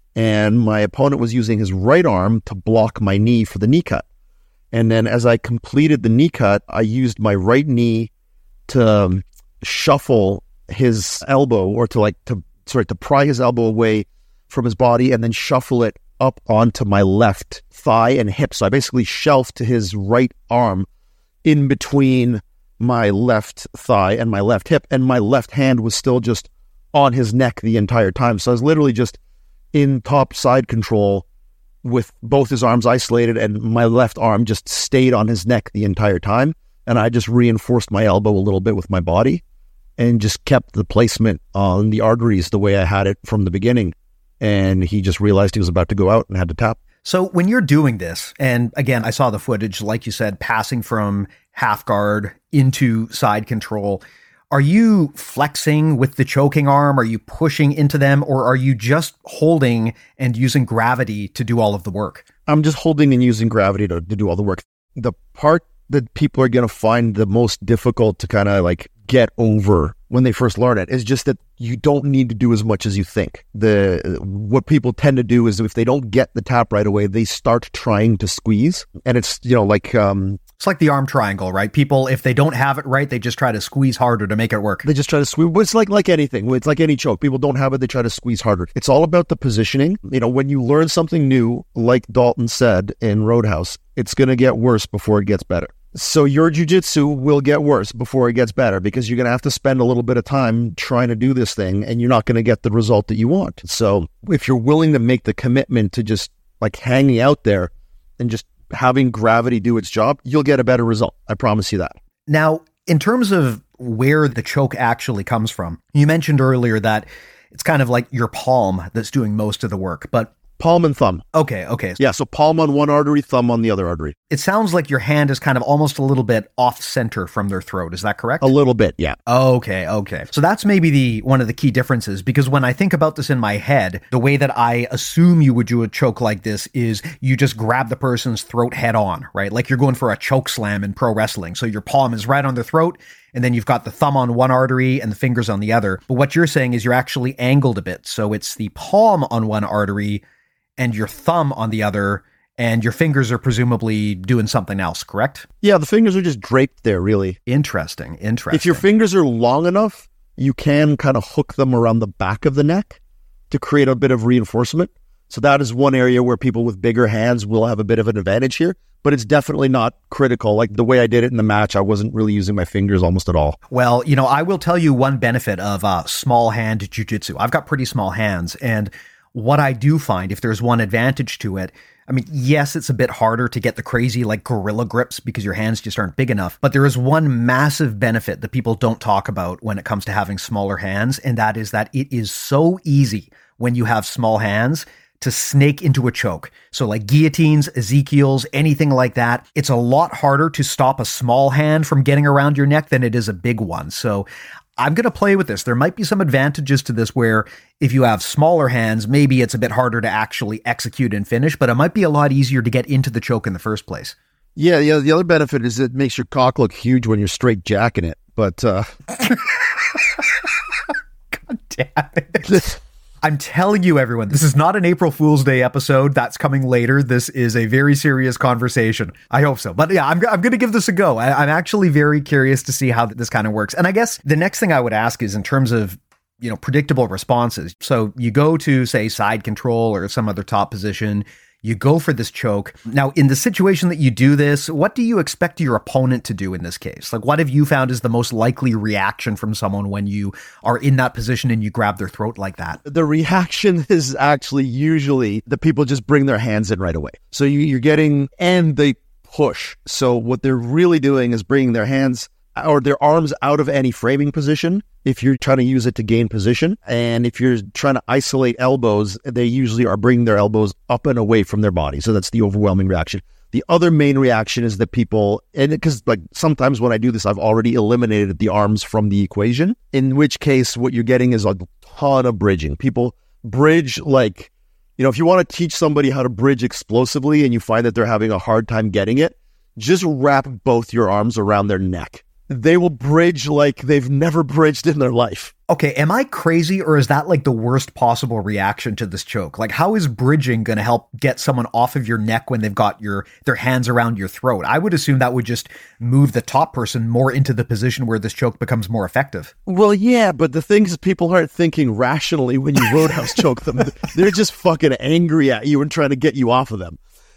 And my opponent was using his right arm to block my knee for the knee cut. And then as I completed the knee cut, I used my right knee to um, shuffle his elbow, or to like, to sorry, to pry his elbow away from his body and then shuffle it up onto my left thigh and hip. So I basically shelved his right arm in between my left thigh and my left hip, and my left hand was still just on his neck the entire time. So I was literally just in top side control with both his arms isolated, and my left arm just stayed on his neck the entire time. And I just reinforced my elbow a little bit with my body and just kept the placement on the arteries the way I had it from the beginning. And he just realized he was about to go out and had to tap. So when you're doing this, and again, I saw the footage, like you said, passing from half guard into side control, are you flexing with the choking arm? Are you pushing into them? Or are you just holding and using gravity to do all of the work? I'm just holding and using gravity to, to do all the work. The part that people are going to find the most difficult to kind of like get over when they first learn it is just that you don't need to do as much as you think. The what people tend to do is if they don't get the tap right away, they start trying to squeeze. And it's, you know, like... um It's like the arm triangle, right? People, if they don't have it right, they just try to squeeze harder to make it work. They just try to squeeze. It's like like anything. It's like any choke. People don't have it, they try to squeeze harder. It's all about the positioning. You know, when you learn something new, like Dalton said in Roadhouse, it's going to get worse before it gets better. So your jiu-jitsu will get worse before it gets better, because you're going to have to spend a little bit of time trying to do this thing, and you're not going to get the result that you want. So if you're willing to make the commitment to just like hanging out there and just having gravity do its job, you'll get a better result. I promise you that. Now, in terms of where the choke actually comes from, you mentioned earlier that it's kind of like your palm that's doing most of the work, but Palm and thumb. okay, okay. Yeah, so palm on one artery, thumb on the other artery. It sounds like your hand is kind of almost a little bit off center from their throat. Is that correct? A little bit, yeah. Okay, okay. So that's maybe the one of the key differences, because when I think about this in my head, the way that I assume you would do a choke like this is you just grab the person's throat head on, right? Like you're going for a choke slam in pro wrestling. So your palm is right on their throat, and then you've got the thumb on one artery and the fingers on the other. But what you're saying is you're actually angled a bit. So it's the palm on one artery and your thumb on the other, and your fingers are presumably doing something else, correct? Yeah, the fingers are just draped there, really. Interesting, interesting. If your fingers are long enough, you can kind of hook them around the back of the neck to create a bit of reinforcement. So that is one area where people with bigger hands will have a bit of an advantage here, but it's definitely not critical. Like the way I did it in the match, I wasn't really using my fingers almost at all. Well, you know, I will tell you one benefit of uh, small hand jiu-jitsu. I've got pretty small hands, and what I do find, if there's one advantage to it, I mean, yes, it's a bit harder to get the crazy like gorilla grips because your hands just aren't big enough, but there is one massive benefit that people don't talk about when it comes to having smaller hands, and that is that it is so easy when you have small hands to snake into a choke. So like guillotines, Ezekiel's, anything like that, it's a lot harder to stop a small hand from getting around your neck than it is a big one. So I'm going to play with this. There might be some advantages to this where if you have smaller hands, maybe it's a bit harder to actually execute and finish, but it might be a lot easier to get into the choke in the first place. Yeah, yeah. The other benefit is it makes your cock look huge when you're straight jacking it. But uh, God damn it. I'm telling you, everyone, this is not an April Fool's Day episode. That's coming later. This is a very serious conversation. I hope so. But yeah, I'm, I'm going to give this a go. I, I'm actually very curious to see how this kind of works. And I guess the next thing I would ask is in terms of, you know, predictable responses. So you go to, say, side control or some other top position. You go for this choke. Now, in the situation that you do this, what do you expect your opponent to do in this case? Like, what have you found is the most likely reaction from someone when you are in that position and you grab their throat like that? The reaction is actually usually the people just bring their hands in right away. So you, you're getting, and they push. So what they're really doing is bringing their hands or their arms out of any framing position if you're trying to use it to gain position. And if you're trying to isolate elbows, they usually are bringing their elbows up and away from their body. So that's the overwhelming reaction. The other main reaction is that people, and because like sometimes when I do this, I've already eliminated the arms from the equation, in which case what you're getting is a ton of bridging. People bridge like, you know, if you want to teach somebody how to bridge explosively and you find that they're having a hard time getting it, just wrap both your arms around their neck. They will bridge like they've never bridged in their life. Okay, am I crazy, or is that like the worst possible reaction to this choke? Like, how is bridging going to help get someone off of your neck when they've got your their hands around your throat? I would assume that would just move the top person more into the position where this choke becomes more effective. Well, yeah, but the thing is, people aren't thinking rationally when you roadhouse choke them. They're just fucking angry at you and trying to get you off of them.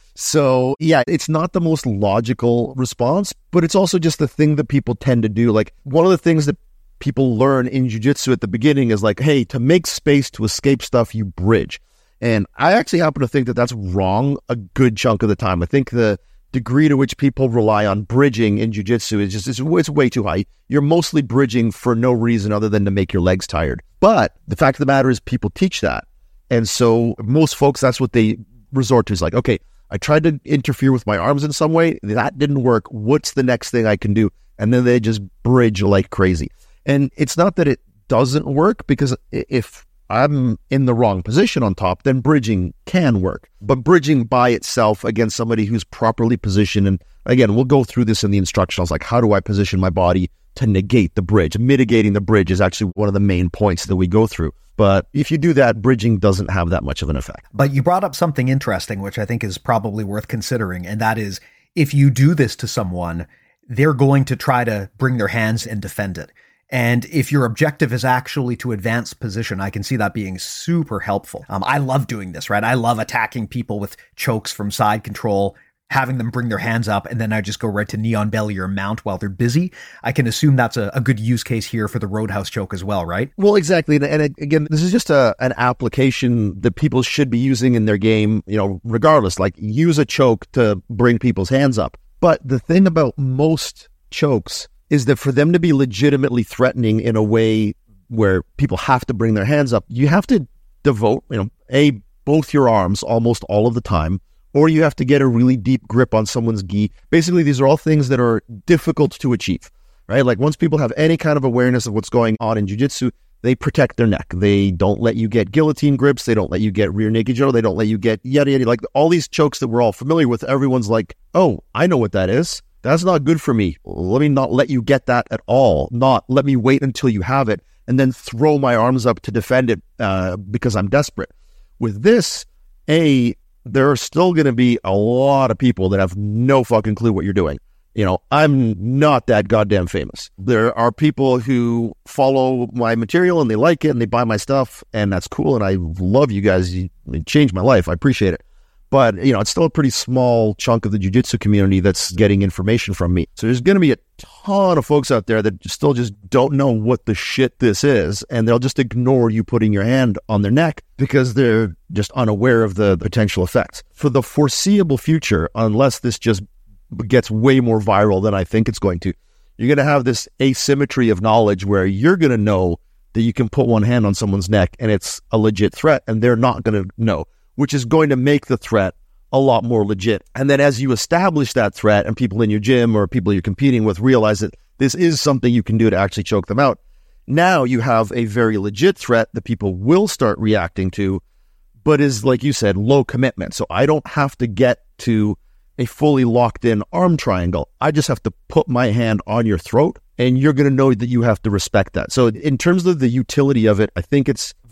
So, yeah, it's not the most logical response, but it's also just the thing that people tend to do. Like, one of the things that people learn in jiu-jitsu at the beginning is like, hey, to make space to escape stuff, you bridge. And I actually happen to think that that's wrong a good chunk of the time. I think the degree to which people rely on bridging in jiu-jitsu is just, it's, it's way too high. You're mostly bridging for no reason other than to make your legs tired. But the fact of the matter is people teach that. And so most folks, that's what they resort to, is like, okay, I tried to interfere with my arms in some way. That didn't work. What's the next thing I can do? And then they just bridge like crazy. And it's not that it doesn't work, because if I'm in the wrong position on top, then bridging can work. But bridging by itself against somebody who's properly positioned, and again, we'll go through this in the instructionals, like how do I position my body to negate the bridge? Mitigating the bridge is actually one of the main points that we go through. But if you do that, bridging doesn't have that much of an effect. But you brought up something interesting, which I think is probably worth considering. And that is, if you do this to someone, they're going to try to bring their hands and defend it. And if your objective is actually to advance position, I can see that being super helpful. Um, I love doing this, right? I love attacking people with chokes from side control, having them bring their hands up, and then I just go right to knee on belly or mount while they're busy. I can assume that's a, a good use case here for the roadhouse choke as well, right? Well, exactly. And, and again, this is just a, an application that people should be using in their game, you know, regardless. Like, use a choke to bring people's hands up. But the thing about most chokes is that for them to be legitimately threatening in a way where people have to bring their hands up, you have to devote, you know, a, both your arms almost all of the time, or you have to get a really deep grip on someone's gi. Basically, these are all things that are difficult to achieve, right? Like, once people have any kind of awareness of what's going on in jiu-jitsu, they protect their neck. They don't let you get guillotine grips. They don't let you get rear naked choke. They don't let you get yada yada. Like, all these chokes that we're all familiar with, everyone's like, oh, I know what that is. That's not good for me. Let me not let you get that at all. Not let me wait until you have it and then throw my arms up to defend it uh, because I'm desperate. With this, A, there are still going to be a lot of people that have no fucking clue what you're doing. You know, I'm not that goddamn famous. There are people who follow my material and they like it and they buy my stuff, and that's cool. And I love you guys. You changed my life. I appreciate it. But, you know, it's still a pretty small chunk of the jiu-jitsu community that's getting information from me. So there's going to be a ton of folks out there that still just don't know what the shit this is, and they'll just ignore you putting your hand on their neck because they're just unaware of the potential effects. For the foreseeable future, unless this just gets way more viral than I think it's going to, you're going to have this asymmetry of knowledge where you're going to know that you can put one hand on someone's neck and it's a legit threat, and they're not going to know, which is going to make the threat a lot more legit. And then as you establish that threat and people in your gym or people you're competing with realize that this is something you can do to actually choke them out, now you have a very legit threat that people will start reacting to, but is, like you said, low commitment. So I don't have to get to a fully locked in arm triangle. I just have to put my hand on your throat, and you're going to know that you have to respect that. So in terms of the utility of it, I think it's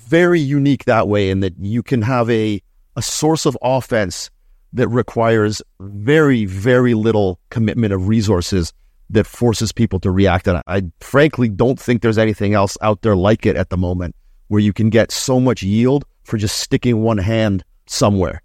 very unique that way, in that you can have a, a source of offense that requires very, very little commitment of resources that forces people to react. And I frankly don't think there's anything else out there like it at the moment, where you can get so much yield for just sticking one hand somewhere.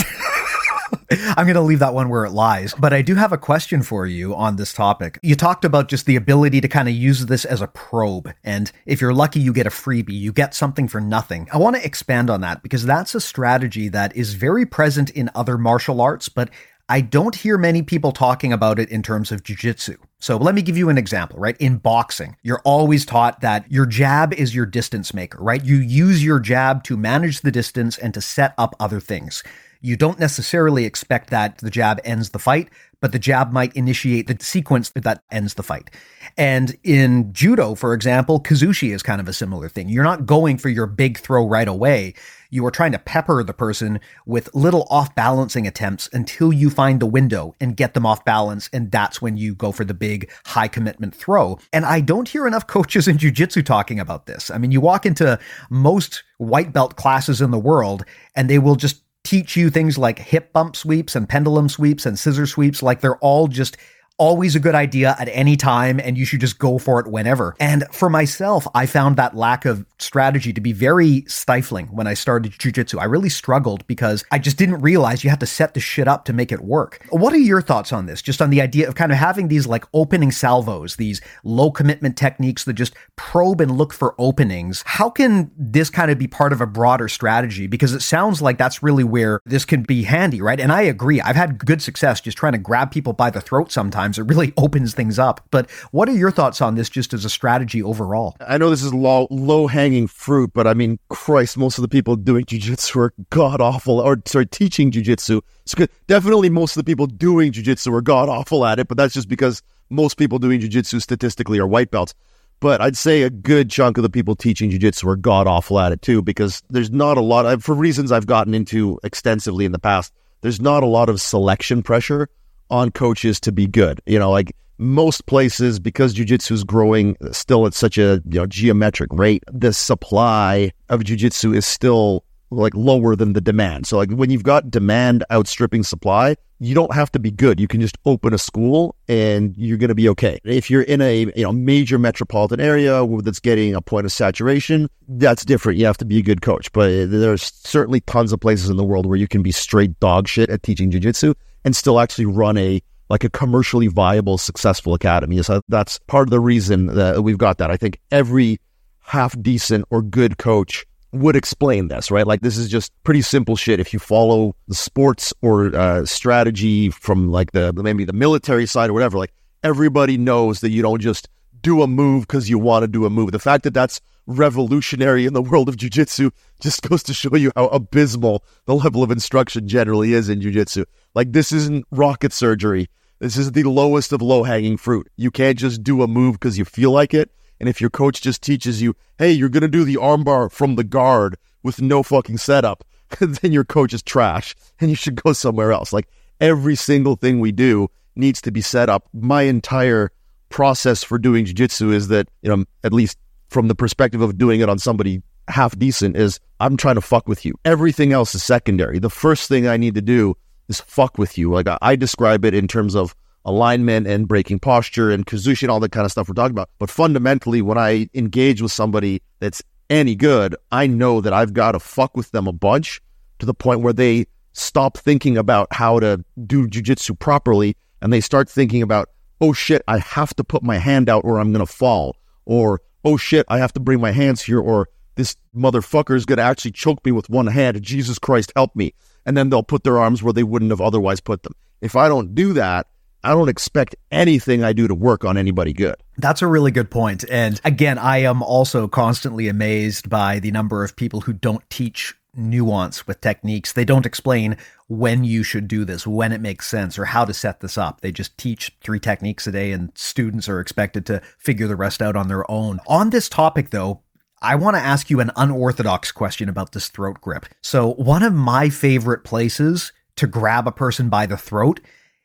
I'm going to leave that one where it lies, but I do have a question for you on this topic. You talked about just the ability to kind of use this as a probe, and if you're lucky, you get a freebie, you get something for nothing. I want to expand on that because that's a strategy that is very present in other martial arts, but I don't hear many people talking about it in terms of jiu-jitsu. So let me give you an example, right? In boxing, you're always taught that your jab is your distance maker, right? You use your jab to manage the distance and to set up other things. You don't necessarily expect that the jab ends the fight, but the jab might initiate the sequence that ends the fight. And in judo, for example, kazushi is kind of a similar thing. You're not going for your big throw right away. You are trying to pepper the person with little off-balancing attempts until you find the window and get them off balance, and that's when you go for the big high-commitment throw. And I don't hear enough coaches in jiu-jitsu talking about this. I mean, you walk into most white belt classes in the world, and they will just teach you things like hip bump sweeps and pendulum sweeps and scissor sweeps, like they're all just always a good idea at any time, and you should just go for it whenever. And for myself, I found that lack of strategy to be very stifling when I started jiu-jitsu. I really struggled because I just didn't realize you had to set the shit up to make it work. What are your thoughts on this? Just on the idea of kind of having these like opening salvos, these low commitment techniques that just probe and look for openings. How can this kind of be part of a broader strategy? Because it sounds like that's really where this can be handy, right? And I agree. I've had good success just trying to grab people by the throat sometimes. It really opens things up. But what are your thoughts on this just as a strategy overall? I know this is low, low-hanging fruit, but I mean, Christ, most of the people doing jiu-jitsu are god-awful, or sorry, teaching jiu-jitsu. So definitely most of the people doing jiu-jitsu are god-awful at it, but that's just because most people doing jiu-jitsu statistically are white belts. But I'd say a good chunk of the people teaching jiu-jitsu are god-awful at it too, because there's not a lot, for reasons I've gotten into extensively in the past, there's not a lot of selection pressure on coaches to be good. You know, like most places, because jiu-jitsu is growing still at such a you know geometric rate, the supply of jiu-jitsu is still like lower than the demand. So like when you've got demand outstripping supply, you don't have to be good. You can just open a school and you're going to be okay. If you're in a you know major metropolitan area that's getting a point of saturation, that's different. You have to be a good coach. But there's certainly tons of places in the world where you can be straight dog shit at teaching jiu-jitsu and still actually run a like a commercially viable, successful academy. So that's part of the reason that we've got that. I think every half decent or good coach would explain this, right? Like this is just pretty simple shit. If you follow the sports or uh, strategy from like the maybe the military side or whatever, like everybody knows that you don't just do a move because you want to do a move. The fact that that's revolutionary in the world of jiu-jitsu just goes to show you how abysmal the level of instruction generally is in jiu-jitsu. Like this isn't rocket surgery. This is the lowest of low-hanging fruit. You can't just do a move because you feel like it. And if your coach just teaches you, hey, you're going to do the armbar from the guard with no fucking setup, then your coach is trash and you should go somewhere else. Like every single thing we do needs to be set up. My entire process for doing jiu-jitsu is that, you know, at least from the perspective of doing it on somebody half decent, is I'm trying to fuck with you. Everything else is secondary. The first thing I need to do is fuck with you. Like I, I describe it in terms of alignment and breaking posture and kazushi and all that kind of stuff we're talking about. But fundamentally, when I engage with somebody that's any good, I know that I've got to fuck with them a bunch to the point where they stop thinking about how to do jiu-jitsu properly and they start thinking about, oh shit, I have to put my hand out or I'm going to fall. Or, oh shit, I have to bring my hands here or this motherfucker is going to actually choke me with one hand. Jesus Christ, help me. And then they'll put their arms where they wouldn't have otherwise put them. If I don't do that, I don't expect anything I do to work on anybody good. That's a really good point. And again, I am also constantly amazed by the number of people who don't teach nuance with techniques. They don't explain when you should do this, when it makes sense, or how to set this up. They just teach three techniques a day and students are expected to figure the rest out on their own. On this topic, though, I want to ask you an unorthodox question about this throat grip. So one of my favorite places to grab a person by the throat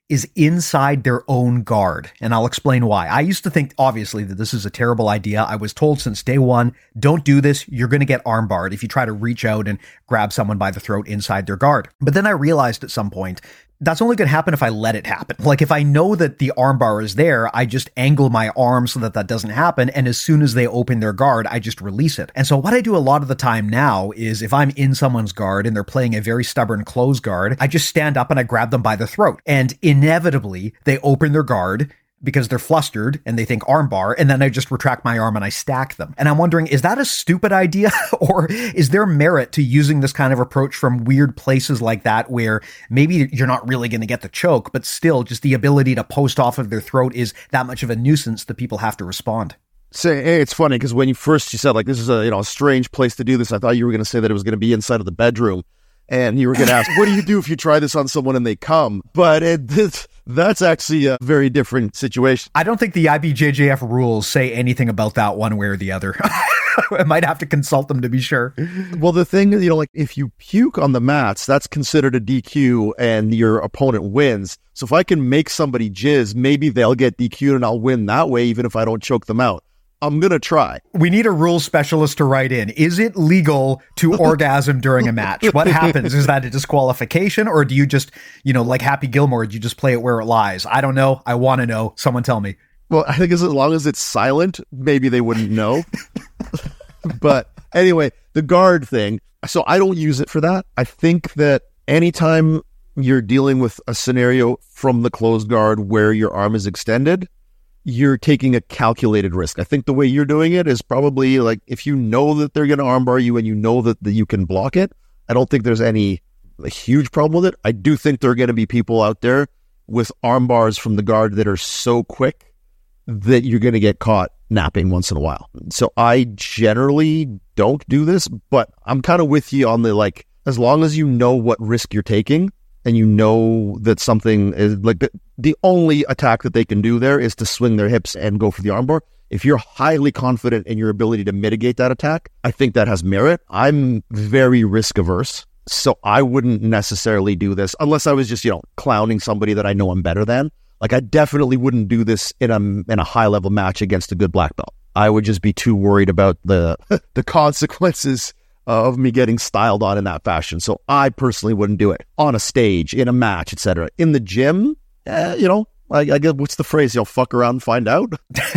is inside their own guard. And I'll explain why. I used to think, obviously, that this is a terrible idea. I was told since day one, don't do this. You're going to get armbarred if you try to reach out and grab someone by the throat inside their guard. But then I realized at some point, that's only going to happen if I let it happen. Like if I know that the armbar is there, I just angle my arm so that that doesn't happen. And as soon as they open their guard, I just release it. And so what I do a lot of the time now is if I'm in someone's guard and they're playing a very stubborn closed guard, I just stand up and I grab them by the throat. And inevitably they open their guard because they're flustered and they think armbar, and then I just retract my arm and I stack them. And I'm wondering, is that a stupid idea? Or is there merit to using this kind of approach from weird places like that where maybe you're not really going to get the choke, but still just the ability to post off of their throat is that much of a nuisance that people have to respond? So, hey, it's funny because when you first you said like this is a you know a strange place to do this, I thought you were going to say that it was going to be inside of the bedroom. And you were going to ask, what do you do if you try this on someone and they come? But it, this, that's actually a very different situation. I don't think the I B J J F rules say anything about that one way or the other. I might have to consult them to be sure. Well, the thing is, you know, like if you puke on the mats, that's considered a D Q and your opponent wins. So if I can make somebody jizz, maybe they'll get D Q'd and I'll win that way, even if I don't choke them out. I'm going to try. We need a rules specialist to write in. Is it legal to orgasm during a match? What happens? Is that a disqualification, or do you just, you know, like Happy Gilmore, do you just play it where it lies? I don't know. I want to know. Someone tell me. Well, I think as long as it's silent, maybe they wouldn't know. But anyway, the guard thing. So I don't use it for that. I think that anytime you're dealing with a scenario from the closed guard where your arm is extended, you're taking a calculated risk. I think the way you're doing it is probably like if you know that they're going to armbar you and you know that, that you can block it, I don't think there's any a huge problem with it. I do think there are going to be people out there with arm bars from the guard that are so quick that you're going to get caught napping once in a while. So I generally don't do this, but I'm kind of with you on the like, as long as you know what risk you're taking and you know that something is like the, the only attack that they can do there is to swing their hips and go for the armbar. If you're highly confident in your ability to mitigate that attack, I think that has merit. I'm very risk averse, so I wouldn't necessarily do this unless I was just, you know, clowning somebody that I know I'm better than. Like I definitely wouldn't do this in a in a high level match against a good black belt. I would just be too worried about the the consequences uh, of me getting styled on in that fashion. So I personally wouldn't do it on a stage, in a match, et cetera. In the gym, eh, you know, I, I guess what's the phrase? You'll fuck around and find out.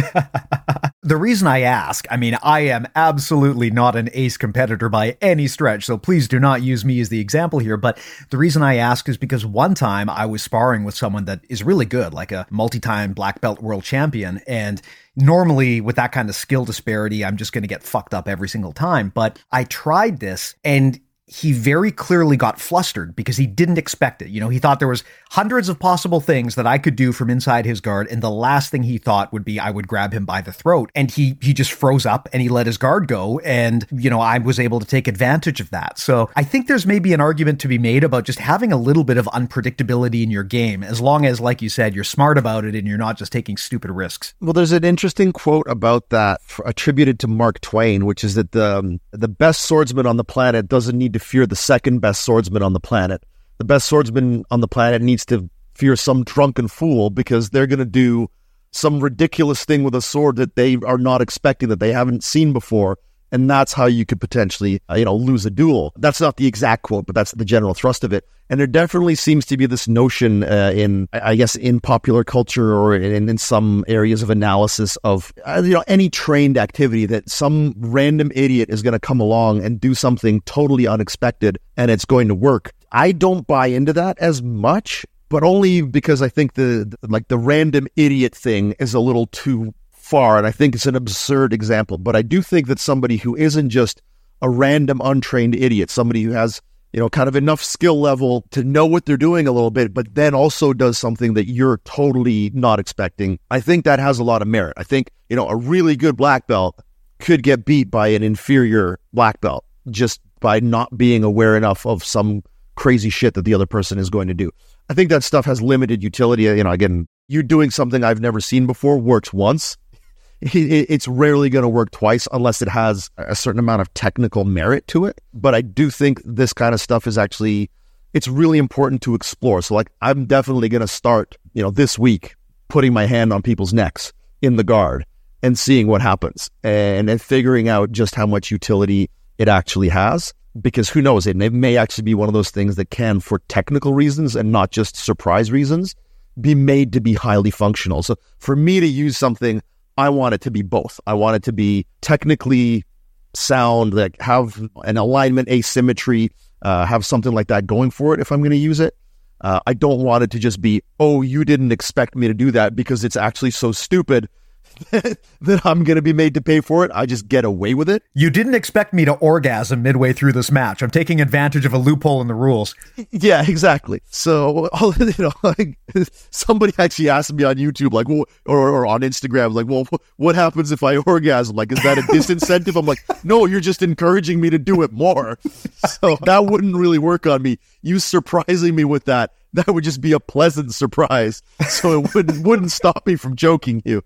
The reason I ask, I mean, I am absolutely not an ace competitor by any stretch, so please do not use me as the example here. But the reason I ask is because one time I was sparring with someone that is really good, like a multi-time black belt world champion. And normally with that kind of skill disparity, I'm just going to get fucked up every single time. But I tried this and he very clearly got flustered because he didn't expect it. You know, he thought there was hundreds of possible things that I could do from inside his guard. And the last thing he thought would be I would grab him by the throat. And he, he just froze up and he let his guard go. And, you know, I was able to take advantage of that. So I think there's maybe an argument to be made about just having a little bit of unpredictability in your game, as long as, like you said, you're smart about it and you're not just taking stupid risks. Well, there's an interesting quote about that attributed to Mark Twain, which is that the, um, the best swordsman on the planet doesn't need to fear the second best swordsman on the planet. The best swordsman on the planet needs to fear some drunken fool because they're going to do some ridiculous thing with a sword that they are not expecting, that they haven't seen before. And that's how you could potentially, uh, you know, lose a duel. That's not the exact quote, but that's the general thrust of it. And there definitely seems to be this notion uh, in, I guess, in popular culture or in, in some areas of analysis of, uh, you know, any trained activity that some random idiot is going to come along and do something totally unexpected and it's going to work. I don't buy into that as much, but only because I think the, the like the random idiot thing is a little too far, and I think it's an absurd example. But I do think that somebody who isn't just a random untrained idiot, somebody who has, you know, kind of enough skill level to know what they're doing a little bit, but then also does something that you're totally not expecting, I think that has a lot of merit. I think, you know, a really good black belt could get beat by an inferior black belt just by not being aware enough of some crazy shit that the other person is going to do. I think that stuff has limited utility. You know, again, you doing something I've never seen before works once. It's rarely going to work twice unless it has a certain amount of technical merit to it. But I do think this kind of stuff is actually it's really important to explore. So like, I'm definitely going to start, you know, this week, putting my hand on people's necks in the guard and seeing what happens and, and figuring out just how much utility it actually has. Because who knows, it, it may actually be one of those things that can, for technical reasons and not just surprise reasons, be made to be highly functional. So for me to use something, I want it to be both. I want it to be technically sound, like have an alignment, asymmetry, uh, have something like that going for it if I'm going to use it. Uh, I don't want it to just be, oh, you didn't expect me to do that because it's actually so stupid that I'm going to be made to pay for it. I just get away with it. You didn't expect me to orgasm midway through this match. I'm taking advantage of a loophole in the rules. Yeah, exactly. So, you know, like somebody actually asked me on YouTube, like, well, or, or on Instagram, like, well, what happens if I orgasm? Like, is that a disincentive? I'm like, no, you're just encouraging me to do it more. So that wouldn't really work on me. You surprising me with that, that would just be a pleasant surprise. So it wouldn't wouldn't stop me from joking you.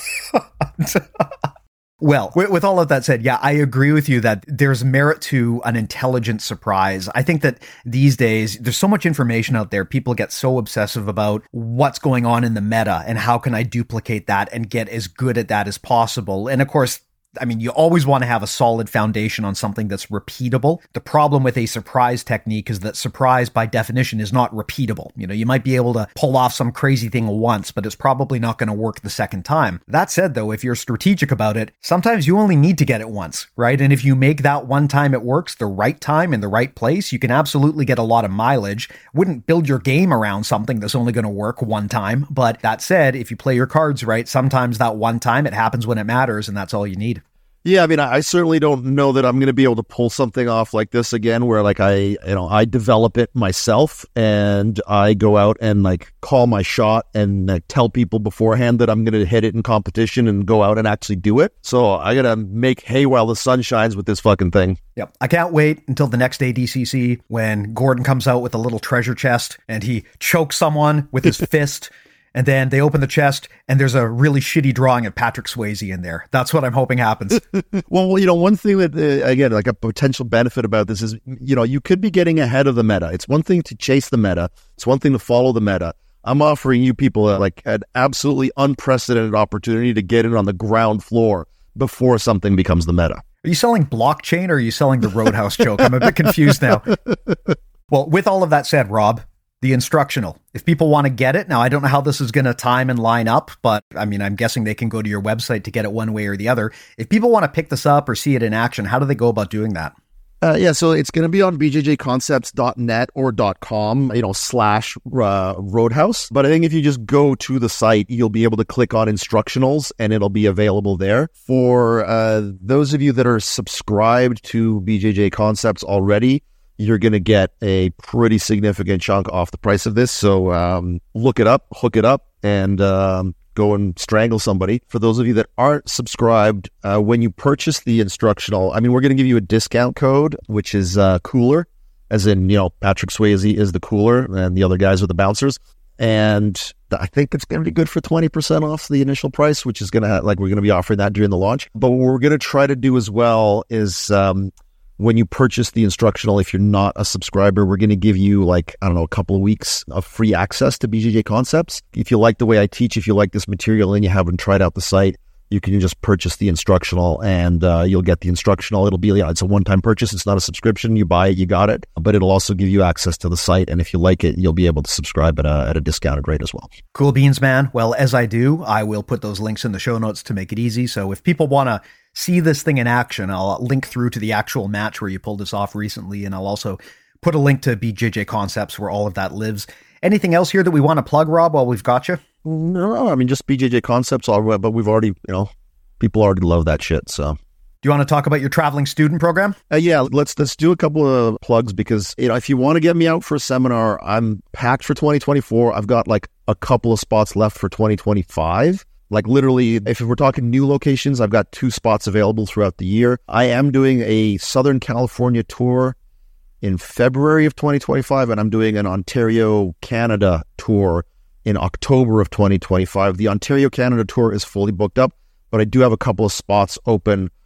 Well, with, with all of that said, yeah, I agree with you that there's merit to an intelligent surprise. I think that these days, there's so much information out there. People get so obsessive about what's going on in the meta and how can I duplicate that and get as good at that as possible. And of course, I mean, you always want to have a solid foundation on something that's repeatable. The problem with a surprise technique is that surprise, by definition, is not repeatable. You know, you might be able to pull off some crazy thing once, but it's probably not going to work the second time. That said, though, if you're strategic about it, sometimes you only need to get it once, right? And if you make that one time it works, the right time in the right place, you can absolutely get a lot of mileage. Wouldn't build your game around something that's only going to work one time. But that said, if you play your cards right, sometimes that one time it happens when it matters, and that's all you need. Yeah, I mean, I, I certainly don't know that I'm going to be able to pull something off like this again, where like I, you know, I develop it myself and I go out and like call my shot and like, tell people beforehand that I'm going to hit it in competition and go out and actually do it. So I got to make hay while the sun shines with this fucking thing. Yep. I can't wait until the next A D C C when Gordon comes out with a little treasure chest and he chokes someone with his fist. And then they open the chest, and there's a really shitty drawing of Patrick Swayze in there. That's what I'm hoping happens. Well, you know, one thing that, uh, again, like a potential benefit about this is, you know, you could be getting ahead of the meta. It's one thing to chase the meta. It's one thing to follow the meta. I'm offering you people uh, like an absolutely unprecedented opportunity to get in on the ground floor before something becomes the meta. Are you selling blockchain or are you selling the Roadhouse joke? I'm a bit confused now. Well, with all of that said, Rob, the instructional, if people want to get it, now I don't know how this is going to time and line up, but I mean, I'm guessing they can go to your website to get it one way or the other. If people want to pick this up or see it in action, how do they go about doing that? Uh, yeah, so it's going to be on b j j concepts dot net or .com, you know, slash uh, Roadhouse. But I think if you just go to the site, you'll be able to click on instructionals and it'll be available there. For uh, those of you that are subscribed to B J J Concepts already, you're going to get a pretty significant chunk off the price of this. So um, look it up, hook it up, and um, go and strangle somebody. For those of you that aren't subscribed, uh, when you purchase the instructional, I mean, we're going to give you a discount code, which is uh, cooler, as in, you know, Patrick Swayze is the cooler and the other guys are the bouncers. And I think it's going to be good for twenty percent off the initial price, which is going to, like, we're going to be offering that during the launch. But what we're going to try to do as well is... Um, when you purchase the instructional, if you're not a subscriber, we're going to give you like, I don't know, a couple of weeks of free access to B J J Concepts. If you like the way I teach, if you like this material and you haven't tried out the site, you can just purchase the instructional and uh, you'll get the instructional. It'll be, yeah, it's a one-time purchase. It's not a subscription. You buy it, you got it. But it'll also give you access to the site. And if you like it, you'll be able to subscribe at a, at a discounted rate as well. Cool beans, man. Well, as I do, I will put those links in the show notes to make it easy. So if people want to see this thing in action, I'll link through to the actual match where you pulled this off recently. And I'll also put a link to B J J Concepts where all of that lives. Anything else here that we want to plug, Rob, while we've got you? No, I mean, just B J J Concepts, all right, but we've already, you know, people already love that shit, so. Do you want to talk about your traveling student program? Uh, yeah, let's let's do a couple of plugs because, you know, if you want to get me out for a seminar, I'm packed for twenty twenty-four. I've got like a couple of spots left for twenty twenty-five. Like literally, if we're talking new locations, I've got two spots available throughout the year. I am doing a Southern California tour in February of twenty twenty-five, and I'm doing an Ontario, Canada tour in October of twenty twenty-five. The Ontario, Canada tour is fully booked up, but I do have a couple of spots open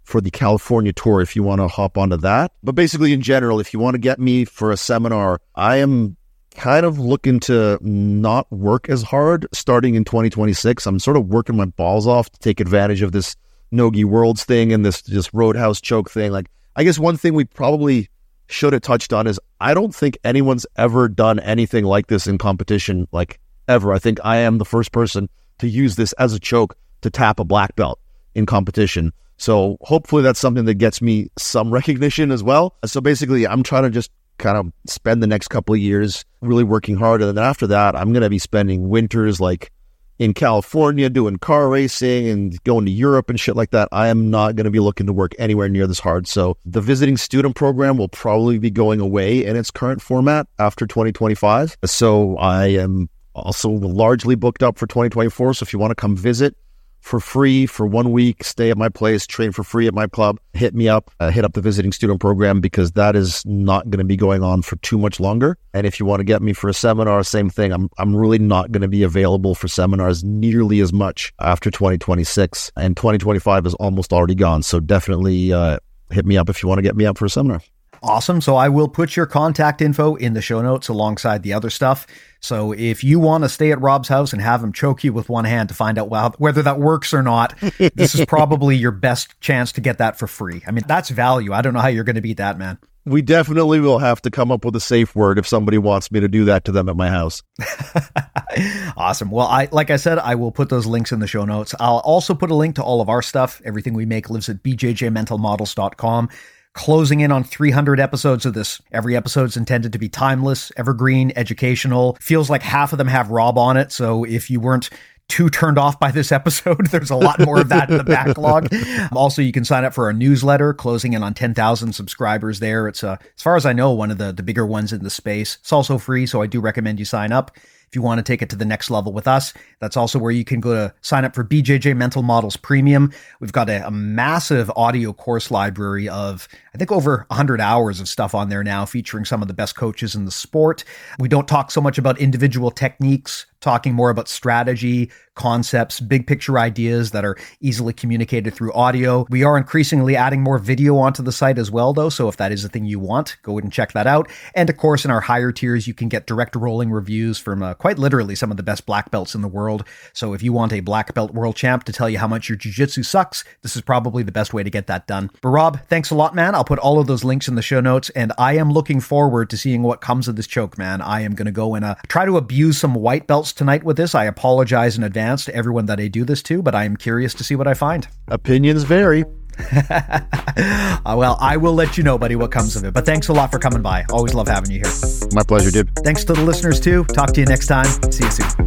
for the California tour if you want to hop onto that. But basically, in general, if you want to get me for a seminar, I am kind of looking to not work as hard starting in twenty twenty-six. I'm sort of working my balls off to take advantage of this Nogi Worlds thing and this just Roadhouse choke thing. Like, I guess one thing we probably should have touched on is I don't think anyone's ever done anything like this in competition, like ever. I think I am the first person to use this as a choke to tap a black belt in competition. So hopefully that's something that gets me some recognition as well. So basically, I'm trying to just kind of spend the next couple of years really working hard. And then after that, I'm going to be spending winters like in California doing car racing and going to Europe and shit like that. I am not going to be looking to work anywhere near this hard. So the visiting student program will probably be going away in its current format after twenty twenty-five. So I am also largely booked up for twenty twenty-four. So if you want to come visit for free for one week, stay at my place, train for free at my club, hit me up, uh, hit up the visiting student program, because that is not going to be going on for too much longer. And if you want to get me for a seminar, same thing. I'm I'm really not going to be available for seminars nearly as much after twenty twenty-six, and twenty twenty-five is almost already gone. So definitely uh, hit me up if you want to get me up for a seminar. Awesome. So I will put your contact info in the show notes alongside the other stuff. So if you want to stay at Rob's house and have him choke you with one hand to find out well, whether that works or not, this is probably your best chance to get that for free. I mean, that's value. I don't know how you're going to beat that, man. We definitely will have to come up with a safe word if somebody wants me to do that to them at my house. Awesome. Well, I like I said, I will put those links in the show notes. I'll also put a link to all of our stuff. Everything we make lives at b j j mental models dot com. Closing in on three hundred episodes of this. Every episode's intended to be timeless, evergreen, educational. Feels like half of them have Rob on it. So if you weren't too turned off by this episode, there's a lot more of that in the backlog. Also, you can sign up for our newsletter, closing in on ten thousand subscribers there. It's, uh, as far as I know, one of the, the bigger ones in the space. It's also free, so I do recommend you sign up. If you want to take it to the next level with us, that's also where you can go to sign up for B J J Mental Models Premium. We've got a, a massive audio course library of, I think, over one hundred hours of stuff on there now, featuring some of the best coaches in the sport. We don't talk so much about individual techniques, talking more about strategy, concepts, big picture ideas that are easily communicated through audio. We are increasingly adding more video onto the site as well, though. So if that is a thing you want, go ahead and check that out. And of course, in our higher tiers, you can get direct rolling reviews from uh, quite literally some of the best black belts in the world. So if you want a black belt world champ to tell you how much your jiu-jitsu sucks, this is probably the best way to get that done. But Rob, thanks a lot, man. I'll put all of those links in the show notes, and I am looking forward to seeing what comes of this choke, man. I am going to go and uh, try to abuse some white belts tonight with this. I apologize in advance to everyone that I do this to, but I am curious to see what I find. Opinions vary. uh, well, I will let you know, buddy, what comes of it. But thanks a lot for coming by. Always love having you here. My pleasure, dude. Thanks to the listeners, too. Talk to you next time. See you soon.